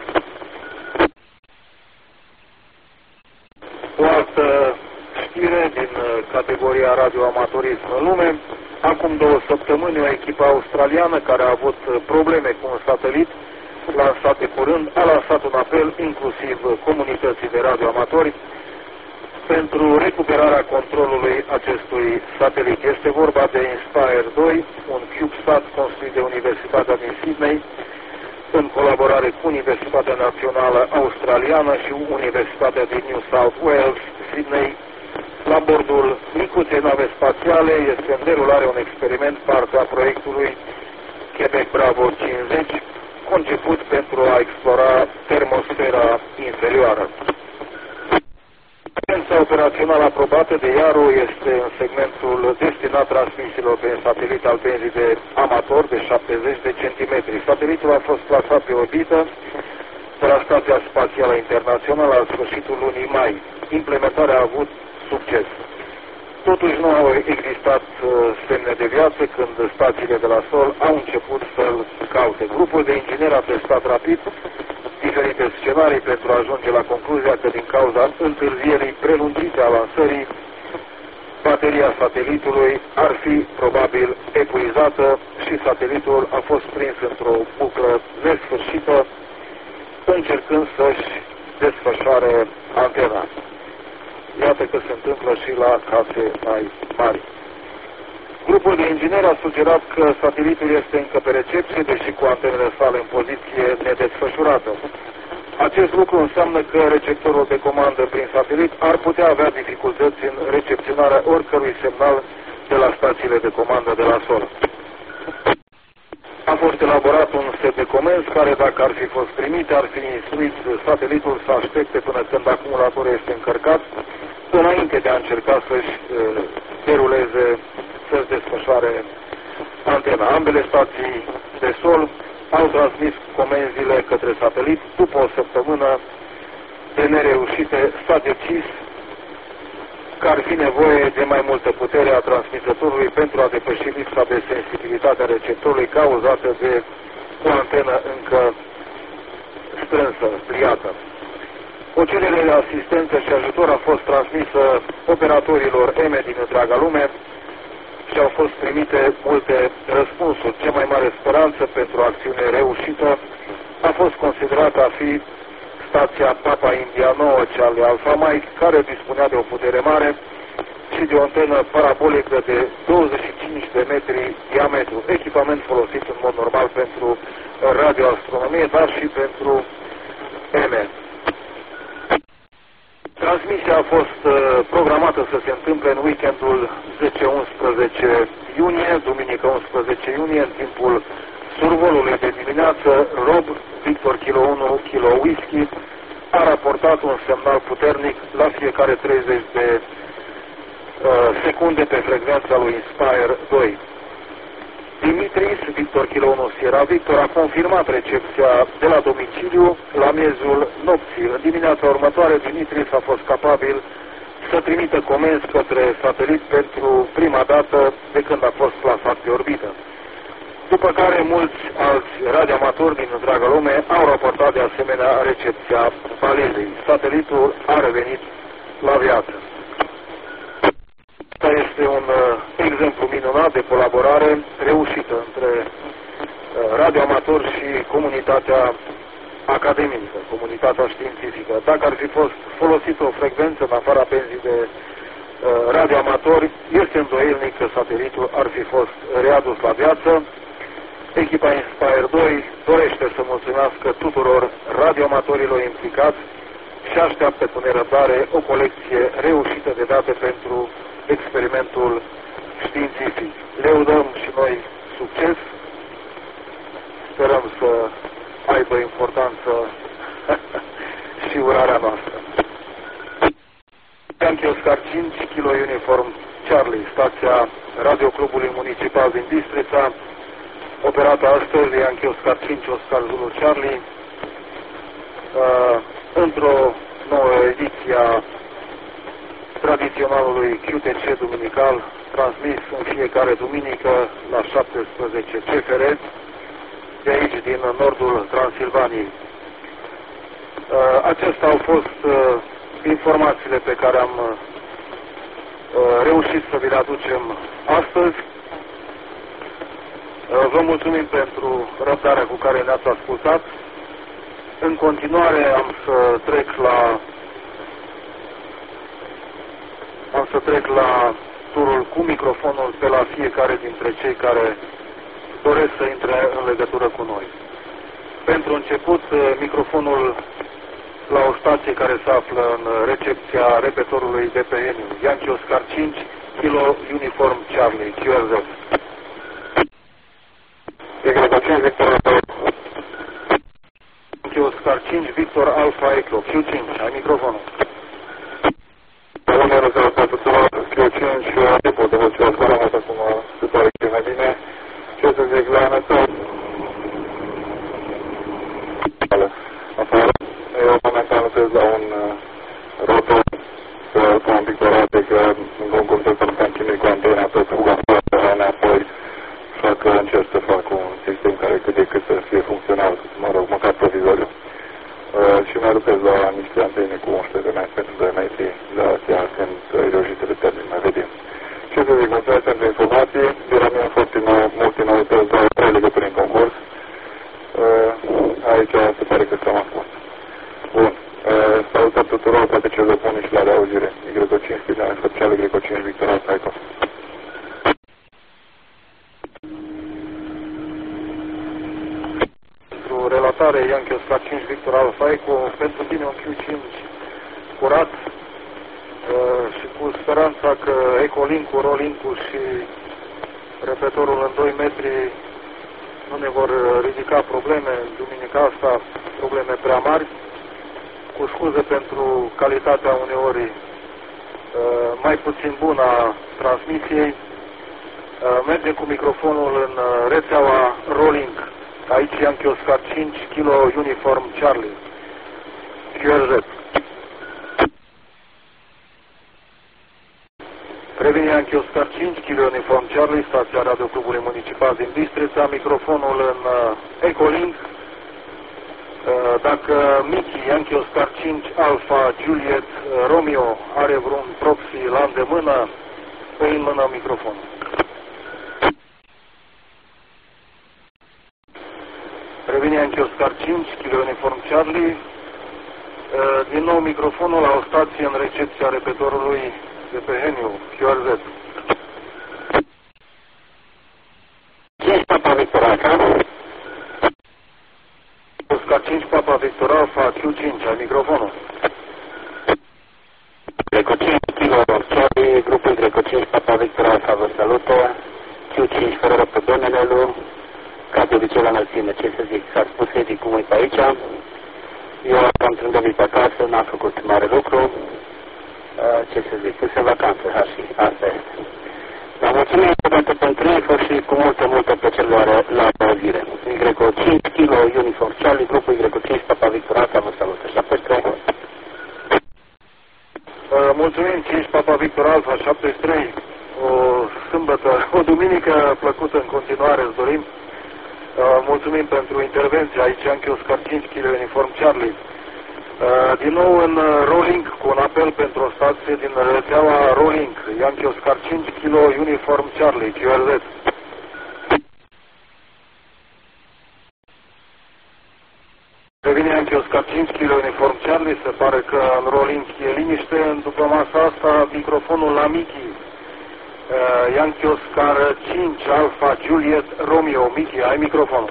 O altă știre din categoria radioamatorism în lume. Acum două săptămâni, o echipă australiană care a avut probleme cu un satelit lansat de curând a lansat un apel inclusiv comunității de radioamatori pentru recuperarea controlului acestui satelit. Este vorba de Inspire doi, un CubeSat construit de Universitatea din Sydney, în colaborare cu Universitatea Națională Australiană și Universitatea din New South Wales, Sydney. La bordul micuței nave spațiale este în derulare un experiment, parte a proiectului Quebec Bravo cincizeci, conceput pentru a explora termosfera inferioară. Frecuența operațională aprobată de I A R O este în segmentul destinat transmisiilor prin satelit al benzii de amator de șaptezeci de centimetri. Satelitul a fost plasat pe orbită de la Stația Spațială Internațională la sfârșitul lunii mai. Implementarea a avut succes. Totuși nu au existat uh, semne de viață când stațiile de la sol au început să-l caute. Grupul de ingineri a testat rapid diferite scenarii pentru a ajunge la concluzia că din cauza întârzierii prelungite a lansării, bateria satelitului ar fi probabil epuizată și satelitul a fost prins într-o buclă nesfârșită, încercând să-și desfășoare antena. Iată că se întâmplă și la case mai mari. Grupul de ingineri a sugerat că satelitul este încă pe recepție, deși cu antenele sale în poziție nedesfășurată. Acest lucru înseamnă că receptorul de comandă prin satelit ar putea avea dificultăți în recepționarea oricărui semnal de la stațiile de comandă de la sol. A fost elaborat un set de comenzi care, dacă ar fi fost primite, ar fi instruit satelitul să aștepte până când acumulatorul este încărcat, înainte de a încerca să-și deruleze, să-și desfășoare antena. Ambele stații de sol au transmis comenzile către satelit. După o săptămână de nereușite, s-a decis că ar fi nevoie de mai multă putere a transmisătorului pentru a depăși lipsa de sensibilitate a receptorului cauzată de o antenă încă strânsă, pliată. O cerere de asistență și ajutor a fost transmisă operatorilor E M E din întreaga lume și au fost primite multe răspunsuri. Cea mai mare speranță pentru o acțiune reușită a fost considerată a fi stația Papa India nouă, cea de Alpha Mike, care dispunea de o putere mare și de o antenă parabolică de douăzeci și cinci de metri diametru, echipament folosit în mod normal pentru radioastronomie, dar și pentru E M E. Transmisia a fost uh, programată să se întâmple în weekendul zece unsprezece iunie, duminică unsprezece iunie, în timpul survolului de dimineață. Rob, Victor Kilo unu, Kilo Whisky, a raportat un semnal puternic la fiecare treizeci de uh, secunde pe frecvența lui Inspire doi. Dimitris, Victor Kilo unu, Sierra Victor, a confirmat recepția de la domiciliu la miezul nopții. În dimineața următoare, Dimitris a fost capabil să trimită comenzi către satelit pentru prima dată de când a fost plasat pe orbită. După care mulți alți radioamatori din întreaga lume au raportat de asemenea recepția balezei. Satelitul a revenit la viață. Asta este un uh, exemplu minunat de colaborare reușită între uh, radioamatori și comunitatea academică, comunitatea științifică. Dacă ar fi fost folosită o frecvență în afara benzii de uh, radioamatori, este îndoielnic că satelitul ar fi fost readus la viață. Echipa Inspire doi dorește să mulțumească tuturor radioamatorilor implicați și așteaptă cu nerăbdare o colecție reușită de date pentru experimentul științific. Le urăm și noi succes. Sperăm să aibă importanță și urarea noastră. Yankee Oscar cinci, Kilo Uniform Charlie, stația Radioclubului Municipal din Bistrița, operată astăzi de Yankee Oscar cinci, Oscar Zulu Charlie, uh, într-o nouă ediție a tradiționalului Q T C duminical, transmis în fiecare duminică la șaptesprezece C F R, de aici, din nordul Transilvaniei. Acestea au fost informațiile pe care am reușit să vi le aducem astăzi. Vă mulțumim pentru răbdarea cu care ne-ați ascultat. În continuare am să trec la am să trec la turul cu microfonul pe la fiecare dintre cei care doresc să intre în legătură cu noi. Pentru început, microfonul la o stație care se află în recepția repetorului B P N, Yankee Oscar cinci, Kilo Uniform Charlie, Q R Z. Yankee Oscar cinci, Victor Alpha Echo, Q cinci, ai microfonul. Numărul zero patru Q cinci, pot să vă cer scoara asta cum se pare că e mai bine. Ce să zic la anătă? Afară, eu momentan lucrez la un rotor cu un pictorate că în concurs să nu te-am chinuit cu antena tot cu afară înapoi, așa că încerc să fac un sistem care cât de cât să fie funcțional, mă rog, măcar provizoriu. Uh, și mai lucrez la niște antene cu unsprezece de metri pentru doi metri, la aceea când reușit să le termin, mai vedem. să zic, mulțumesc pentru informații. Era mie foarte multe noutăți, dar trei legături în concurs. Aici se pare că s-am ascuns. Bun. Salutări tuturor, toate cele bune și la reauzire. Y cinci, Spitale Speciale, Y cinci, Victor Alfaico. Pentru relatare, Yankee Oscar cinci, Victor Alfaico, pentru tine un Q cinci curat uh, și cu speranța că Ecolink-ul, Rolink-ul și repetorul în doi metri nu ne vor ridica probleme duminica asta, probleme prea mari. Cu scuze pentru calitatea uneori uh, mai puțin bună a transmisiei. Uh, merge cu microfonul în uh, rețeaua Rolling. Aici Yankee Oscar cinci, Kilo Uniform Charlie. Q R Z. Revine Yankee Oscar cinci, Kilo Uniform Charlie, stația Radio Clubului Municipal din Bistrița, microfonul în uh, Ecolink. Dacă Mickey, Yankee Oscar cinci, Alpha, Juliet, Romeo are vreun proxy la îndemână, îi în mână microfonul. Revine Yankee Oscar cinci, Kilo Uniform Charlie. Din nou microfonul la o stație în recepția repetorului de pe Heniu, Q R Z. cinci, Papa Victor Alfa. Oscar cinci, Papa Victor Alfa, Q cinci, ai microfonul. Greco cinci, Kilo Charlie, grupul Greco cinci, Papa Victor Alfa vă salută. Q cinci, fără problemelelu, ca de obicei la înălțime, ce să zic, s-a spus Edi cum e pe aici. Eu am trândăvit acasă, n-am făcut mare lucru. Ce să zic, pus în vacanță, ha, și asta este. Dar mulțumim pentru pentru info și cu multă, multă plăcere la, la auzire. Y cinci, Kilo Uniform Charlie, grupul Y cinci, Papa Victor Alfa vă salută. șaptezeci și trei. Uh, mulțumim, cinci, Papa Victor Alfa, șaptezeci și trei. O sâmbătă, o duminică plăcută în continuare, îți dorim. Uh, mulțumim pentru intervenția aici, Yankee Oscar cinci, Kilo Uniform Charlie. Uh, din nou în uh, Rolling, cu un apel pentru o stație din rețeaua Rolling, Yankee Oscar cinci, Kilo Uniform Charlie, Q R Z. Revine Yankee Oscar cinci, Kilo Uniform Charlie, se pare că în Rolling e liniște, după masa asta microfonul la Mickey. Uh, Yankee Oscar cinci, Alpha, Juliet, Romeo, Mickey, ai microfonul.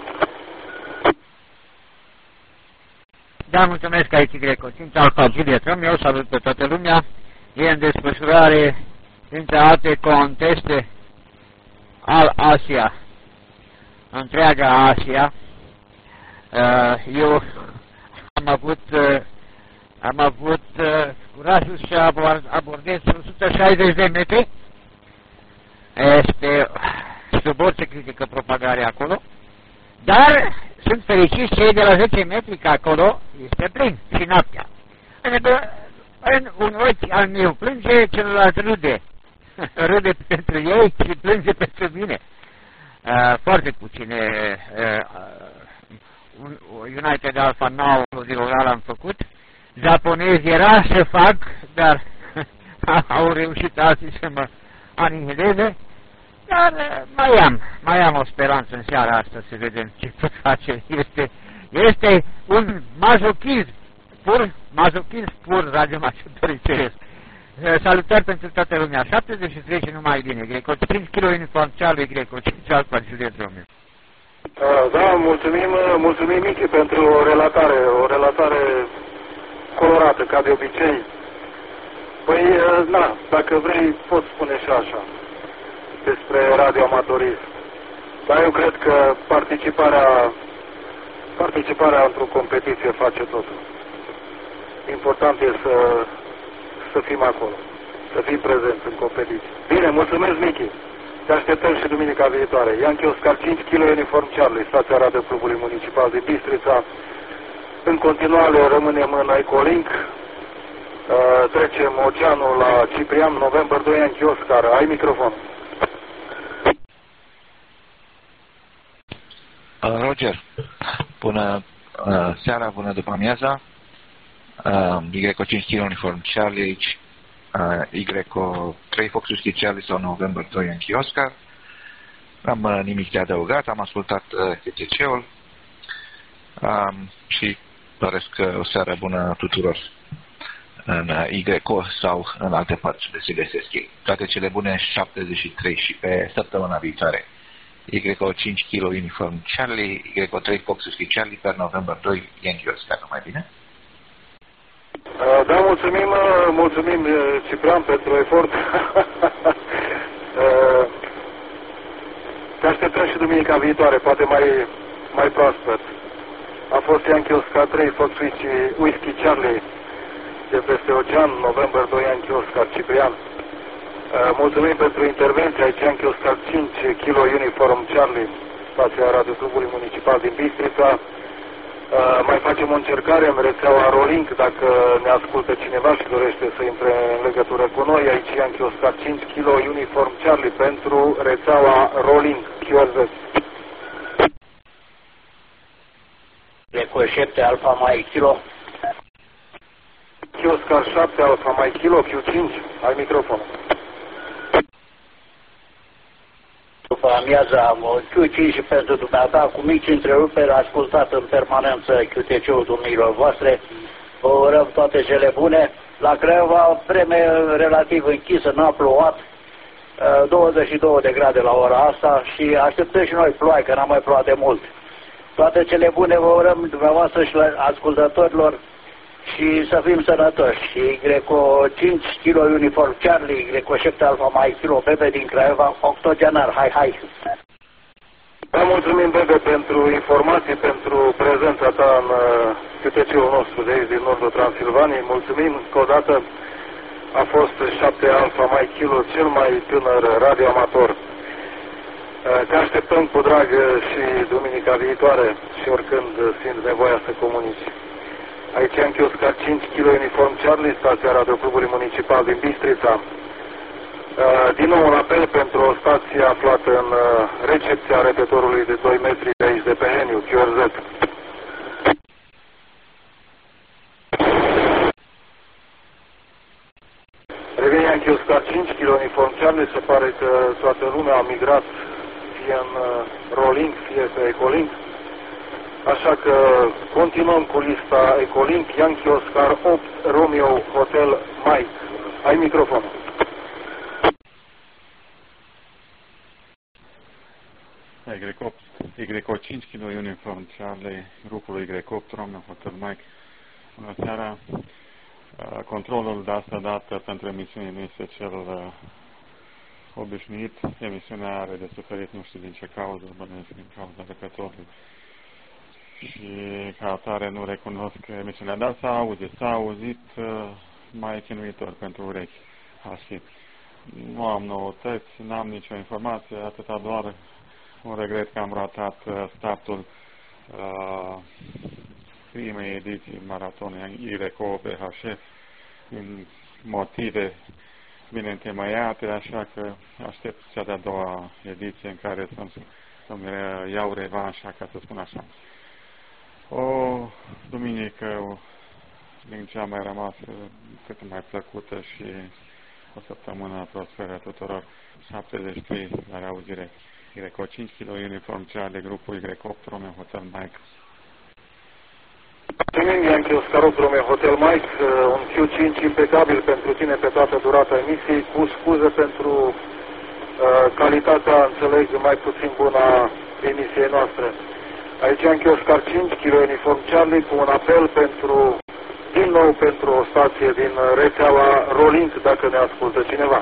Da, mulțumesc aici Greco cinci, Alpha, Juliet, Romeo, salut pe toată lumea. E în desfășurare între alte conteste al Asia, întreaga Asia. Eu am avut, am avut curajul să abordez o sută șaizeci de metri. Este sub orice critică propagare acolo. Dar sunt fericiți cei de la zece metri, că acolo este plin și noaptea. Pentru că în un ochi al meu plânge, celălalt râde. Râde pentru ei și plânge pentru mine. Uh, foarte puține uh, United Alpha nouă am făcut. Japonezi era să fac, dar au reușit alții să mă anihileze. Dar mai am, mai am o speranță în seara asta să vedem ce pot face. Este, este un mazochism pur, mazochism pur, radiomașutorii ceresc. Salutări pentru toată lumea. șaptezeci și trei și numai bine. Greco cinci, Kilo Uniform Charlie, Greco cinci, Alpha, Juliet, Romeo. Da, mulțumim, mulțumim Michi pentru o relatare, o relatare colorată, ca de obicei. Păi, na, dacă vrei, poți spune și așa despre radioamatorism. Dar eu cred că participarea participarea într-o competiție face totul. Important e să, să fim acolo, să fim prezenți în competiție. Bine, mulțumesc, Michi. Te așteptăm și duminica viitoare. Yankee Oscar cinci, Kilo Uniform Charlie, stația Radio Clubului Municipal din Bistrița. În continuare rămânem în Ecolink. Uh, trecem oceanul la Ciprian, November doi, Yankee Oscar. Ai microfon. Roger, bună uh, seara, bună după amiaza. Uh, Y cinci Kilo Uniform Charlie aici. uh, Y trei Fox Whiskey Charlie sau November doi Yankee Oscar. N-am uh, nimic de adăugat, am ascultat uh, T T C-ul um, și doresc uh, o seară bună tuturor în uh, Y sau în alte părți de se găsesc ei. Toate cele bune, șaptezeci și trei și pe săptămâna viitoare. Y cinci kilo Uniform Charlie, Y trei Fox Whiskey Charlie pe November doi Yankee Oscar, numai bine? Da, mulțumim, mulțumim Ciprian pentru efort. Te așteptăm și duminica viitoare, poate mai, mai proaspăt. A fost Yankee Oscar trei Fox Whiskey Charlie de peste ocean, November doi Yankee Oscar, Ciprian. Mulțumim pentru intervenție, aici Yankee Oscar cinci kilo Uniform Charlie, stația Radioclubului Municipal din Bistrița. Uh, mai facem o încercare în rețeaua Rolink, dacă ne ascultă cineva și dorește să intre în legătură cu noi. Aici Yankee Oscar cinci kilo Uniform Charlie pentru rețeaua Rolink. Q R Z. Eco șapte Alfa Mike Kilo. Q Oscar șapte Alfa Mike Kilo, Q cinci. Ai microfonul. După amiază am Q cinci și pentru dumneata, cu mici întreruperi, ascultat în permanență Q T C-ul domnilor voastre. Vă urăm toate cele bune. La Craiova, vreme relativ închisă, n-a plouat, douăzeci și două de grade la ora asta și așteptăm și noi ploaie, că n-a mai plouat de mult. Toate cele bune vă urăm dumneavoastră și ascultătorilor și să fim sănătoși. Y cinci kilo Uniform Charlie, Y șapte Alfa Mike Kilo, Bebe din Craiova, octogenar, hai, hai! Vă mulțumim, Bebe, pentru informații, pentru prezența ta în Q T C-ul nostru de aici, din nordul Transilvaniei. Mulțumim încă o dată. A fost șapte Alfa Mike Kilo, cel mai tânăr radioamator. Te așteptăm cu drag și duminica viitoare și oricând simți nevoia să comunici. Aici Yankee Oscar cinci kilo Uniform Charlie, stația Radioclubului Municipal din Bistrița. Din nou un apel pentru o stație aflată în recepția repetorului de doi metri de aici de pe Heniu, Q R Z. Revine Yankee Oscar cinci kilo Uniform Charlie, se pare că toată lumea a migrat fie în Rolink, fie pe Ecolink. Așa că continuăm cu lista Ecolink, Yankee Oscar opt, Romeo Hotel Mike. Ai microfonul. Y cinci kilo Uniform Charlie, grupul Y opt, Romeo Hotel Mike. Bună seara. Controlul de asta dată pentru emisiune nu este cel uh, obișnuit. Emisiunea are de suferit, nu știu din ce cauză, bănuiesc din cauza repetorului. Și ca atare nu recunosc emisiunea, dar s-a auzit, s-a auzit uh, mai chinuitor pentru urechi. Așa. Nu am noutăți, n-am nicio informație, atâta doar un regret că am ratat uh, startul uh, primei ediții maratonului Y O B H F din motive bine întemeiate, așa că aștept cea de-a doua ediție în care să să-mi iau revanșa, ca să spun așa. O duminică din cea mai rămas cât mai plăcută și o săptămână prosperă tuturor. șaptezeci și trei la reauzire. Y cinci kilo Uniform Charlie, grupul Y opt, Romeo Hotel Mike. Mulțumim, Yankee Oscar opt, Romeo Hotel Mike, un Q cinci impecabil pentru tine pe toată durata emisiei, cu scuze pentru uh, calitatea, înțeleg, mai puțin bună a emisiei noastre. Aici Yankee Oscar cinci kilo Uniform Charlie, cu un apel pentru, din nou pentru o stație din rețeaua Rolink, dacă ne ascultă cineva.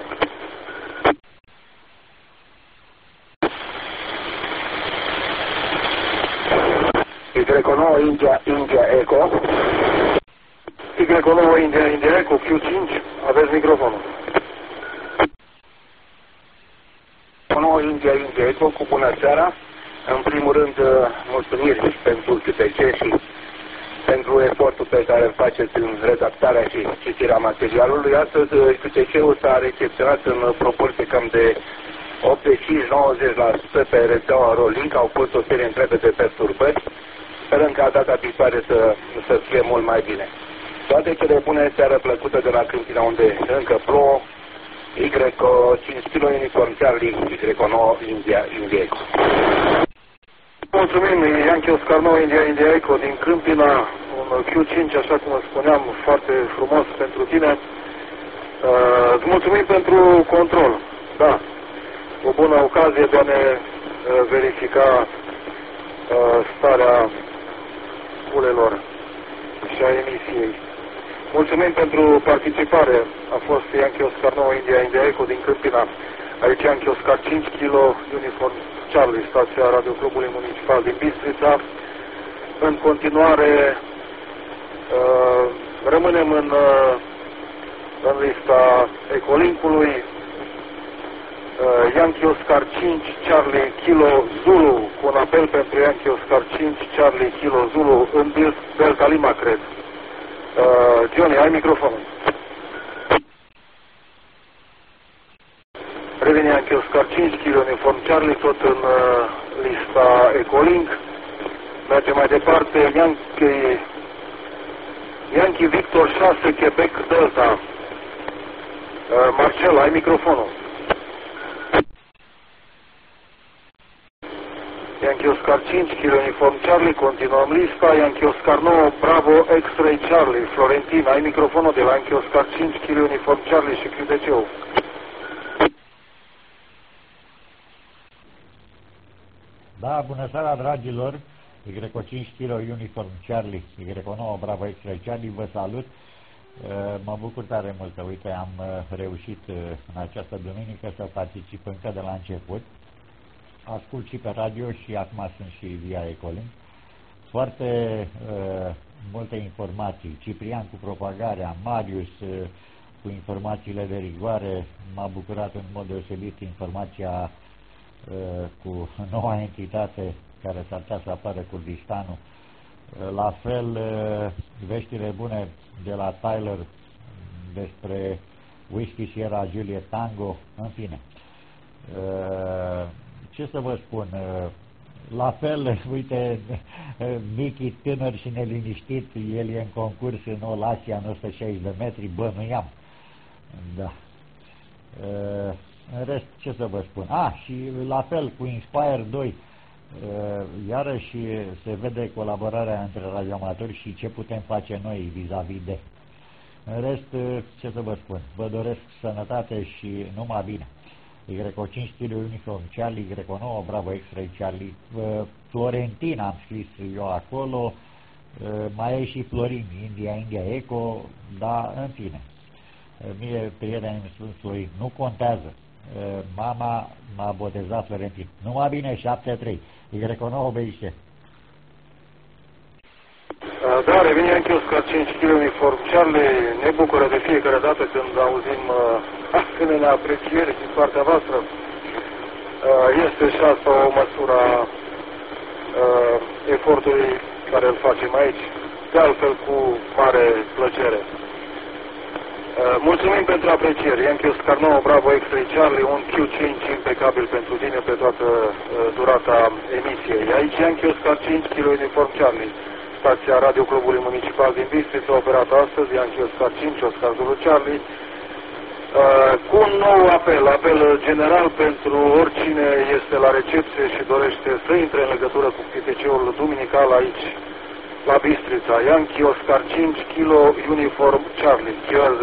Y nouă India, India Eco. Y nouă India, India Eco, Q cinci, aveți microfonul. Y nouă India, India Eco, cu bună seara. În primul rând, mulțumiri pentru Q T C și pentru efortul pe care îl faceți în redactarea și citirea materialului. Astăzi, Q T C-ul s-a recepționat în proporție cam de optzeci și cinci la nouăzeci la sută pe rețeaua Rolink. Au fost o serie întreagă de perturbări. Sperăm ca data viitoare să, să fie mult mai bine. Toate cele bune, seară plăcută de la Câmpina, unde încă plouă. Y cinci kilo uniform Charlie, Y nouă India, India Eco. Mulțumim, Yankee Oscar nouă India, India Eco din Câmpina, un Q cinci, așa cum spuneam, foarte frumos pentru tine. Uh, îți mulțumim pentru control, da, o bună ocazie de a ne uh, verifica uh, starea culelor și a emisiei. Mulțumim pentru participare. A fost Yankee Oscar nouă India, India Eco din Câmpina. Aici Yankee Oscar cinci kilo Uniform Charlie, stația Radioclubului Municipal din Bistrița. În continuare uh, rămânem în, uh, în lista Ecolinkului. Uh, Yankee Oscar cinci Charlie Kilo Zulu, cu un apel pentru Yankee Oscar cinci Charlie Kilo Zulu în Belcalima, cred. Uh, Johnny, ai microfonul. Revine Yankee Oscar cinci kilo Uniform Charlie, tot în uh, lista Ecolink. Mergem mai departe. Yankee, Yankee Victor șase Quebec Delta. Uh, Marcel, ai microfonul. Yankee Oscar cinci kilo Uniform Charlie, continuăm lista. Yankee Oscar nouă Bravo X-Ray Charlie, Florentin, ai microfonul de la Yankee Oscar cinci kilo Uniform Charlie și Q D C-ul. Da, bună seara, dragilor. Y cinci kilo Uniform Charlie, Y nouă Bravo X-Ray Charlie, vă salut. Mă bucur tare mult că, uite, am reușit în această duminică să particip încă de la început. Ascult și pe radio și acum sunt și via Ecolink. Foarte uh, multe informații. Ciprian cu propagarea, Marius uh, cu informațiile de rigoare. M-a bucurat în mod deosebit informația uh, cu noua entitate care s-ar putea să apară, Kurdistanul. Uh, la fel, uh, veștile bune de la Tyler despre Whisky Sierra Juliet Tango, în fine. Uh, Ce să vă spun, la fel, uite, Michi, tânăr și neliniștit, el e în concurs în All Asia, în o sută șaizeci de metri, bănuiam. Da. În rest, ce să vă spun? A, și la fel cu Inspire doi, iarăși se vede colaborarea între radioamatori și ce putem face noi vis-a-vis de. În rest, ce să vă spun, vă doresc sănătate și numai bine. Y cinci kilo Uniform Charlie, Y nouă Bravo X-Ray Charlie, uh, Florentin am scris eu acolo, uh, mai e și Florin, India, India Eco, dar în fine, uh, mie prietenii îmi spun Florin, nu contează, uh, mama m-a botezat Florentin, numai bine, șapte trei, Y nouă B I C. Da, revine Yankee Oscar cinci kilo Uniform Charlie, ne bucură de fiecare dată când auzim uh, asemenea aprecieri din partea voastră. Uh, este și asta o măsură uh, efortului care îl facem aici, de altfel cu mare plăcere. Uh, mulțumim pentru aprecieri. Yankee Oscar nouă Bravo X-Ray Charlie, un Q cinci impecabil pentru tine pe toată uh, durata emisiei. Aici Yankee Oscar cinci kilo Uniform Charlie, stația Radioclubului Municipal din Bistrița, operată astăzi, Yankee Oscar cinci, Oscar Zulu Charlie, uh, cu un nou apel, apel general pentru oricine este la recepție și dorește să intre în legătură cu P T C-ul duminical aici, la Bistrița, Yankee Oscar cinci kilo Uniform Charlie, Q R Z.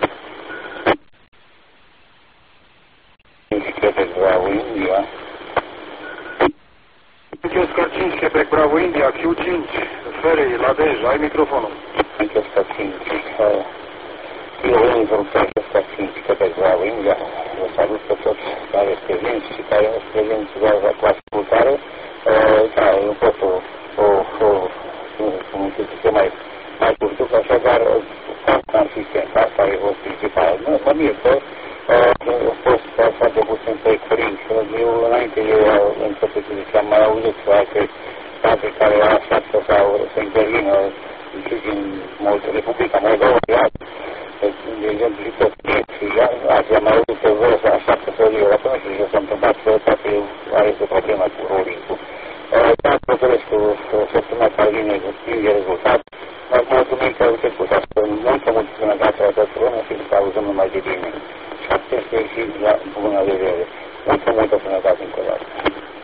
Quebec Bravo India. Yankee Oscar cinci, Quebec Bravo India, Q cinci, Ferry, la Dej, ai microfonul. Yankee Oscar cinci, Kilo Uniform Charlie, Oscar cinci, Quebec Bravo India. Vă salut pe toți care sunt prezenți și care nu sunt prezenți cu ascultare. Da, nu pot o, o, o, cum se mai, mai cursuc, așadar, foarte consistent, asta e o principală. Nu, mă mir că a fost foarte puțin pe Ecolink. Eu, înainte, eu început să zic, am mai auzit alte state care așteaptă sau să intervină din Republica Moldova, de exemplu, și tot și azi am auzit că vreau să așteaptă să eu la până și s-a întâmplat că poate are o problemă cu Rolling-ul. Dar, vă doresc o săptămână care vine de rezultat. Mulțumim că ați ascultat multă, multă sănătate la toată lumea și să auzăm numai de bine. Și asta este și la bună vedere. Multă, multă sănătate încă o dată.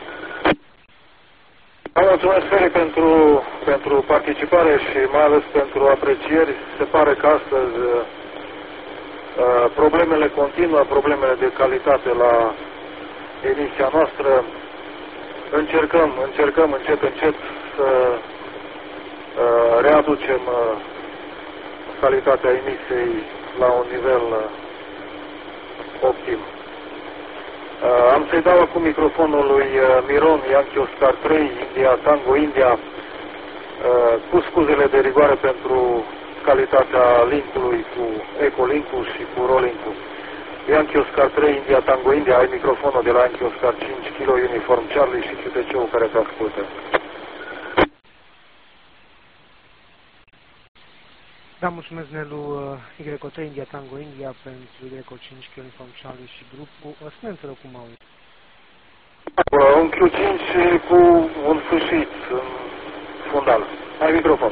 Vă mulțumesc, Feri, pentru, pentru participare și mai ales pentru aprecieri. Se pare că astăzi uh, problemele continuă, problemele de calitate la emisia noastră. Încercăm, încercăm încet, încet să uh, readucem uh, calitatea emisiei la un nivel uh, optim. Uh, am să-i dau acum microfonul lui uh, Miron Yankee Oscar trei, India Tango India, uh, cu scuzele de rigoare pentru calitatea linkului cu Ecolink-ul și cu Rolink-ul. Yankee Oscar trei, India Tango India, ai microfonul de la Yankee Oscar cinci, Kilo Uniform Charlie și Q T C-ul care te ascultă. Da, mulțumesc, Nelu, Y O trei, India Tango India pentru Y O cinci, Kilo Uniform Charlie și grupul. O să ne înțeleg cum au. Un Q cinci cu un sfârșit în fundal. Ai microfon.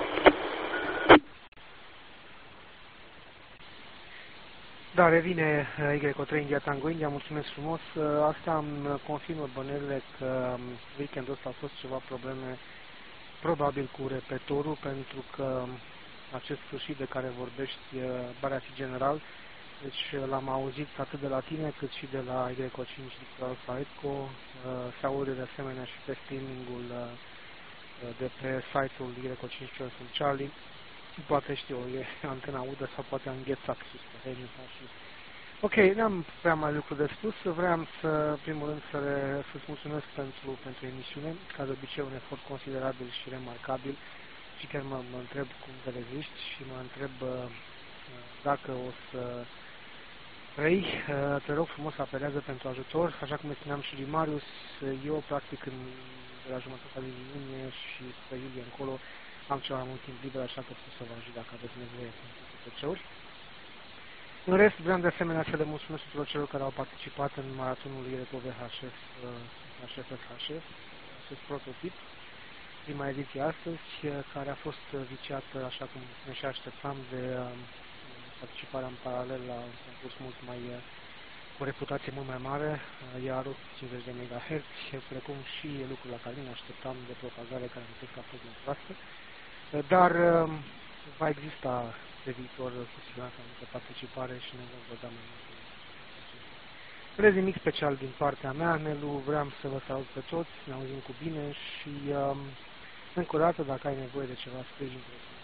Da, revine Y O trei, India Tango India, mulțumesc frumos. Asta îmi confirmă bănerile că weekendul ăsta a fost ceva probleme, probabil cu repetorul, pentru că acest sfârșit de care vorbești pare a fi general, deci l-am auzit atât de la tine cât și de la Y O cinci Alpha Echo, se aude de asemenea și pe streamingul de pe site-ul Y O cinci Charlie. Poate știu, e antena udă sau poate a înghețat sus pe Henița și... Ok, n-am prea mai lucru de spus, vreau să, primul rând, să le, să-ți mulțumesc pentru, pentru emisiune, ca de obicei un efort considerabil și remarcabil și chiar mă, mă întreb cum te reziști și mă întreb uh, dacă o să vrei, uh, te rog frumos, apelează pentru ajutor, așa cum îi spuneam și lui Marius, eu practic în, de la jumătatea lui iunie și pe iulie încolo am ceva mai mult timp liber, așa că pot să vă ajut dacă aveți nevoie pentru T C-uri. În rest, vreau de asemenea să le mulțumesc tuturor celor care au participat în maratonul Ireco V H S, H F S H S, acest prototip, prima ediție astăzi, care a fost viciată, așa cum ne și așteptam, de participarea în paralel la un concurs mult mai, cu o reputație mult mai mare, iar cincizeci de megahertz, precum și lucrul la care ne așteptam de propagare, care am zis că a fost mai proastă. Dar va exista pe viitor cu siguranță multă participare și ne vom vedea mai mult. Vrez nimic special din partea mea, Nelu, vreau să vă salut pe toți, ne auzim cu bine și um, încă o dată, dacă ai nevoie de ceva sprijin,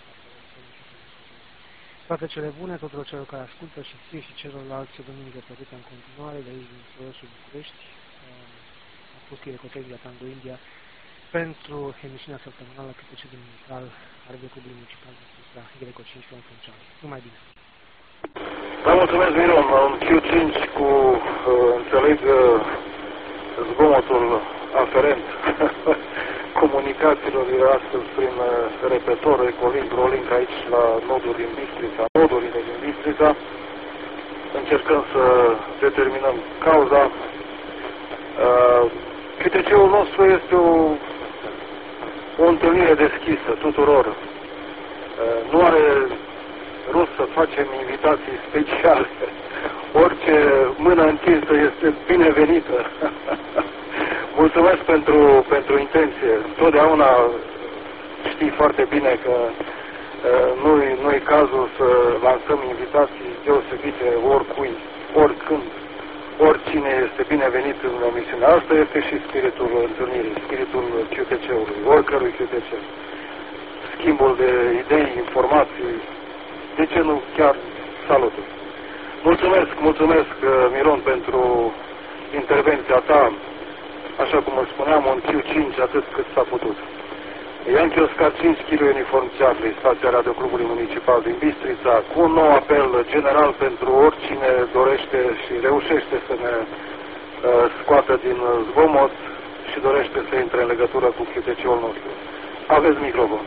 toate cele bune tuturor celor care ascultă și ție și celorlalți duminică plăcute în continuare, de aici din Florești București. Um, a fost Y O trei, India Tango India, pentru emisiunea săptămânală câte și dominical are de clubul municipal de Stra, Y O cinci Kilo Uniform Charlie. Numai bine! Vă mulțumesc, Miron. Un Q cinci cu, uh, înțeleg, uh, zgomotul aferent comunicațiilor astăzi prin uh, repetor, Ecolink, Rolink aici la nodul din Bistrița, nodurile din Bistrița. Încercăm să determinăm cauza. Uh, Q T C-ul nostru este o, o întâlnire deschisă tuturor. Uh, nu are rost să facem invitații speciale. Orice mână întinsă este binevenită. Mulțumesc pentru, pentru intenție. Totdeauna știi foarte bine că uh, nu-i nu-i cazul să lansăm invitații deosebite oricui, oricând, oricine este binevenit în emisiune. Asta este și spiritul întâlnirii, spiritul Q T C-ului, oricărui Q T C. Schimbul de idei, informații, de ce nu chiar saluturi. Mulțumesc, mulțumesc, Miron, pentru intervenția ta. Așa cum îți spuneam, un Q cinci atât cât s-a putut. Yankee Oscar cinci, Kilo Uniform Charlie, stația radioclubului municipal din Bistrița, cu un nou apel general pentru oricine dorește și reușește să ne uh, scoată din zgomot și dorește să intre în legătură cu Q T C-ul nostru. Aveți microfon.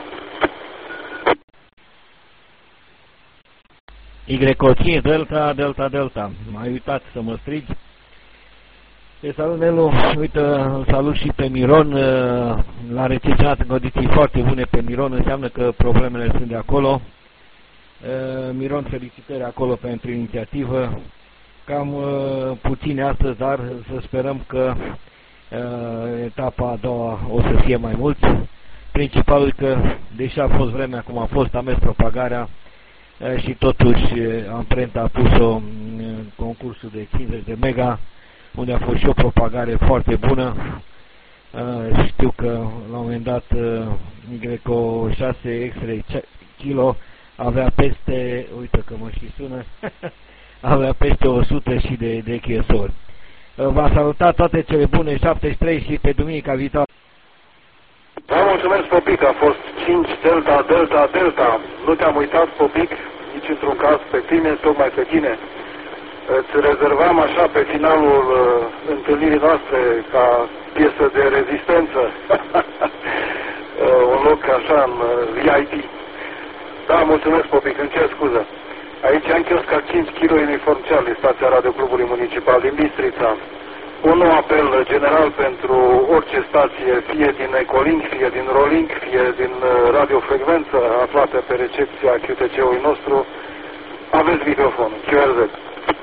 Y O cinci, Delta, Delta, Delta. M-ai uitat să mă strigi. Te salut, Nelu. Uite, îl salut și pe Miron. L-a recepționat în condiții foarte bune pe Miron. Înseamnă că problemele sunt de acolo. Miron, felicitări acolo pentru inițiativă. Cam puține astăzi, dar să sperăm că etapa a doua o să fie mai mulți. Principalul că, deși a fost vremea cum a fost, a mers propagarea și totuși amprenta a pus-o în concursul de cincizeci de mega, unde a fost și o propagare foarte bună. Știu că la un moment dat Y O șase X-Ray Kilo avea peste, uite că mă și sună, avea peste o sută și de, de chiesori. V-a salutat, toate cele bune, șaptezeci și trei și pe duminica viitoare. Da, mulțumesc, Popic, a fost cinci Delta, Delta, Delta. Nu te-am uitat, Popic, nici într-un caz pe tine, tocmai pe tine. Îți rezervam așa pe finalul uh, întâlnirii noastre ca piesă de rezistență. uh, un loc așa în uh, V I P. Da, mulțumesc, Popic, îmi cer scuză. Aici am chiosca cinci kilo uniform Charlie, stația radioclubului municipal din Bistrița. Un nou apel general pentru orice stație, fie din Ecolink, fie din Rolink, fie din radiofrecvență aflată pe recepția Q T C-ului nostru. Aveți microfonul. Q R Z.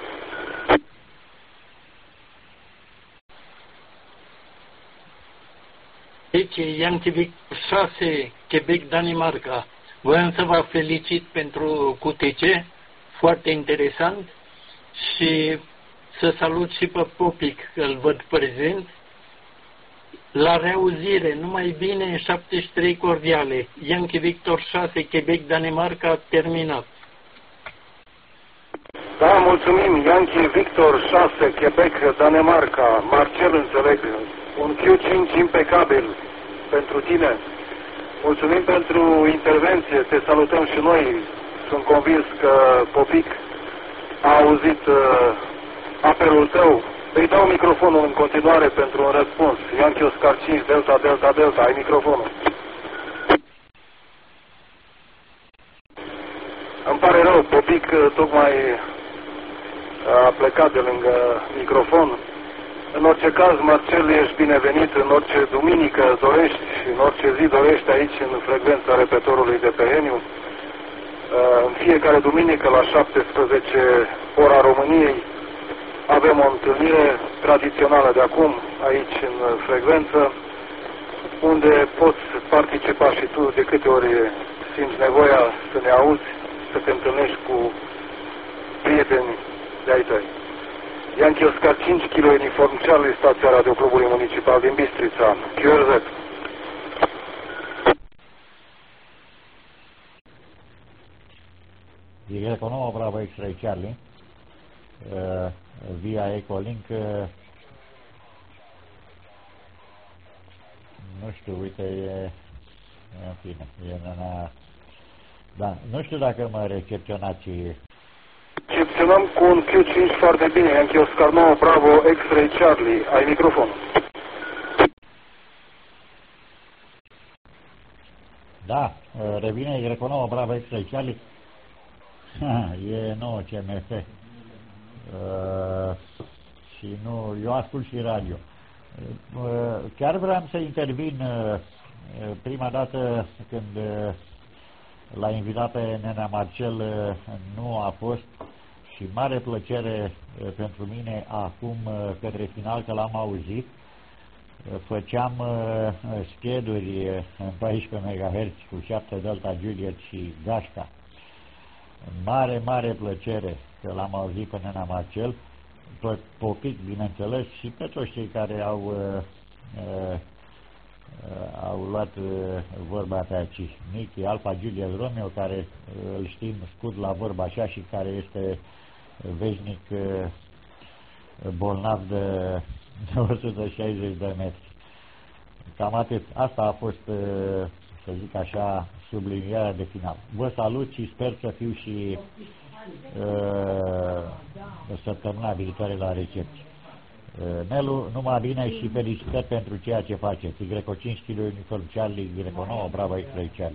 Deci, Yankee Victor șase, Quebec, Danemarca. Voiam să vă felicit pentru Q T C, foarte interesant, și să salut și pe Popic, că îl văd prezent. La reauzire, numai bine, șaptezeci și trei cordiale. Yankee Victor șase, Quebec, Danemarca, terminat. Da, mulțumim, Yankee Victor șase, Quebec, Danemarca. Marcel, înțeleg, un Q cinci impecabil pentru tine. Mulțumim pentru intervenție, te salutăm și noi. Sunt convins că Popic a auzit uh, apelul tău. Îi dau microfonul în continuare pentru un răspuns. Yankee Oscar cinci, Delta, Delta, Delta, ai microfonul. Îmi pare rău, Popic tocmai a plecat de lângă microfon. În orice caz, Marcel, ești binevenit în orice duminică dorești și în orice zi dorești aici în frecvența repetorului de pe Heniu. În fiecare duminică la șaptesprezece ora României avem o întâlnire tradițională de acum aici în frecvență, unde poți participa și tu de câte ori simți nevoia să ne auzi, să te întâlnești cu prieteni de-ai tăi. Yankee Oscar cinci kilo uniform Charlie, stația radioclubului municipal din Bistrița. Q R Z. Y nouă Bravo X-Ray Charlie, uh, via Ecolink, uh, nu știu, uite, e, în fine, e în a, da, nu știu dacă mă recepționați. Recepționăm cu un Q cinci foarte bine, Yankee Oscar nouă Bravo X-Ray Charlie, ai microfon. Da, revine Y nouă Bravo X-Ray Charlie. E nouă C M F uh, și nu, eu ascult și radio. Uh, chiar vreau să intervin uh, prima dată când uh, l-a invitat pe Nenea Marcel, uh, nu a fost, și mare plăcere uh, pentru mine acum uh, către final că l-am auzit. Uh, făceam uh, scheduri uh, în paisprezece megahertz cu șapte Delta Juliet și Gașca. Mare, mare plăcere că l-am auzit pe Nena Marcel, pe Popic, bineînțeles, și pe toți cei care au, uh, uh, au luat uh, vorba pe aici. Michi, Alfa Juliet Romeo, care uh, îl știm scud la vorba așa și care este veșnic uh, bolnav de o sută șaizeci de metri. Cam atât. Asta a fost, uh, să zic așa, sublinierea de final. Vă salut și sper să fiu și uh, săptămâna viitoare la recepție. Uh, Nelu, numai bine și felicitări pentru ceea ce faceți. Y cinci kilo uniform Charlie, Y nouă Bravo X-Ray Charlie.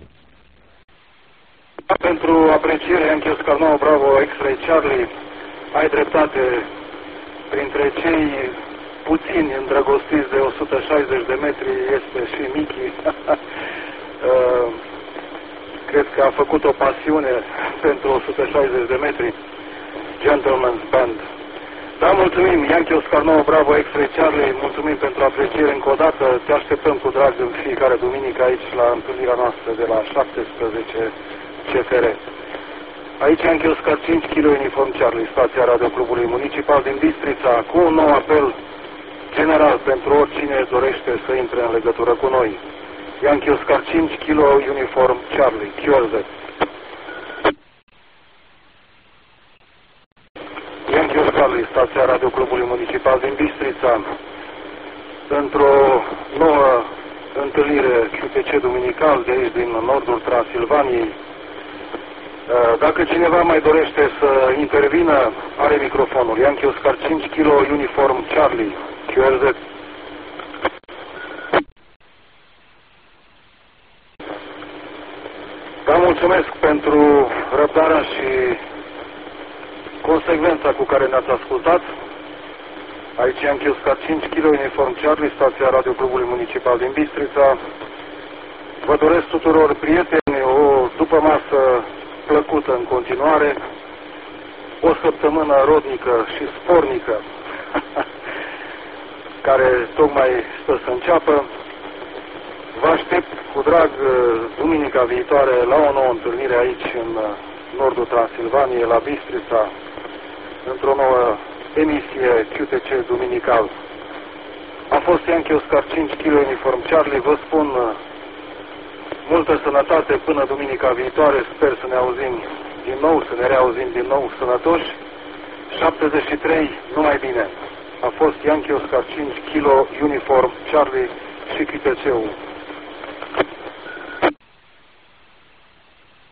Pentru apreciere, Yankee Oscar nouă Bravo X-Ray Charlie, ai dreptate. Printre cei puțini îndrăgostiți de o sută șaizeci de metri este și Michi. uh, cred că a făcut o pasiune pentru o sută șaizeci de metri. Gentleman's Band. Da, mulțumim, Yankee Oscar nouă, Bravo, X-Ray Charlie, mulțumim pentru apreciere încă o dată. Te așteptăm cu drag în fiecare duminică aici la întâlnirea noastră de la șaptesprezece C F R. Aici Yankee Oscar cinci kg uniform Charlie, stația Radio Clubului Municipal din Bistrița, cu un nou apel general pentru oricine dorește să intre în legătură cu noi. Yankee Oscar cinci kg uniform Charlie, Q R Z. Yankee Oscar, stația Radio Clubului Municipal din Bistrița, într-o nouă întâlnire Q T C duminical de aici din nordul Transilvaniei. Dacă cineva mai dorește să intervină, are microfonul. Yankee Oscar cinci kg uniform Charlie, Q R Z. Vă mulțumesc pentru răbdarea și consecvența cu care ne-ați ascultat. Aici Yankee Oscar cinci kg uniform Charlie, stația Radio Clubului Municipal din Bistrița. Vă doresc tuturor prieteni o după masă plăcută în continuare, o săptămână rodnică și spornică care tocmai stă să înceapă. Vă aștept cu drag duminica viitoare la o nouă întâlnire aici în nordul Transilvaniei, la Bistrița, într-o nouă emisie Q T C duminical. A fost Yankee Oscar cinci kg uniform Charlie, vă spun multă sănătate până duminica viitoare, sper să ne auzim din nou, să ne reauzim din nou sănătoși. șaptezeci și trei, numai bine. A fost Yankee Oscar cinci kg uniform Charlie și Q T C-ul.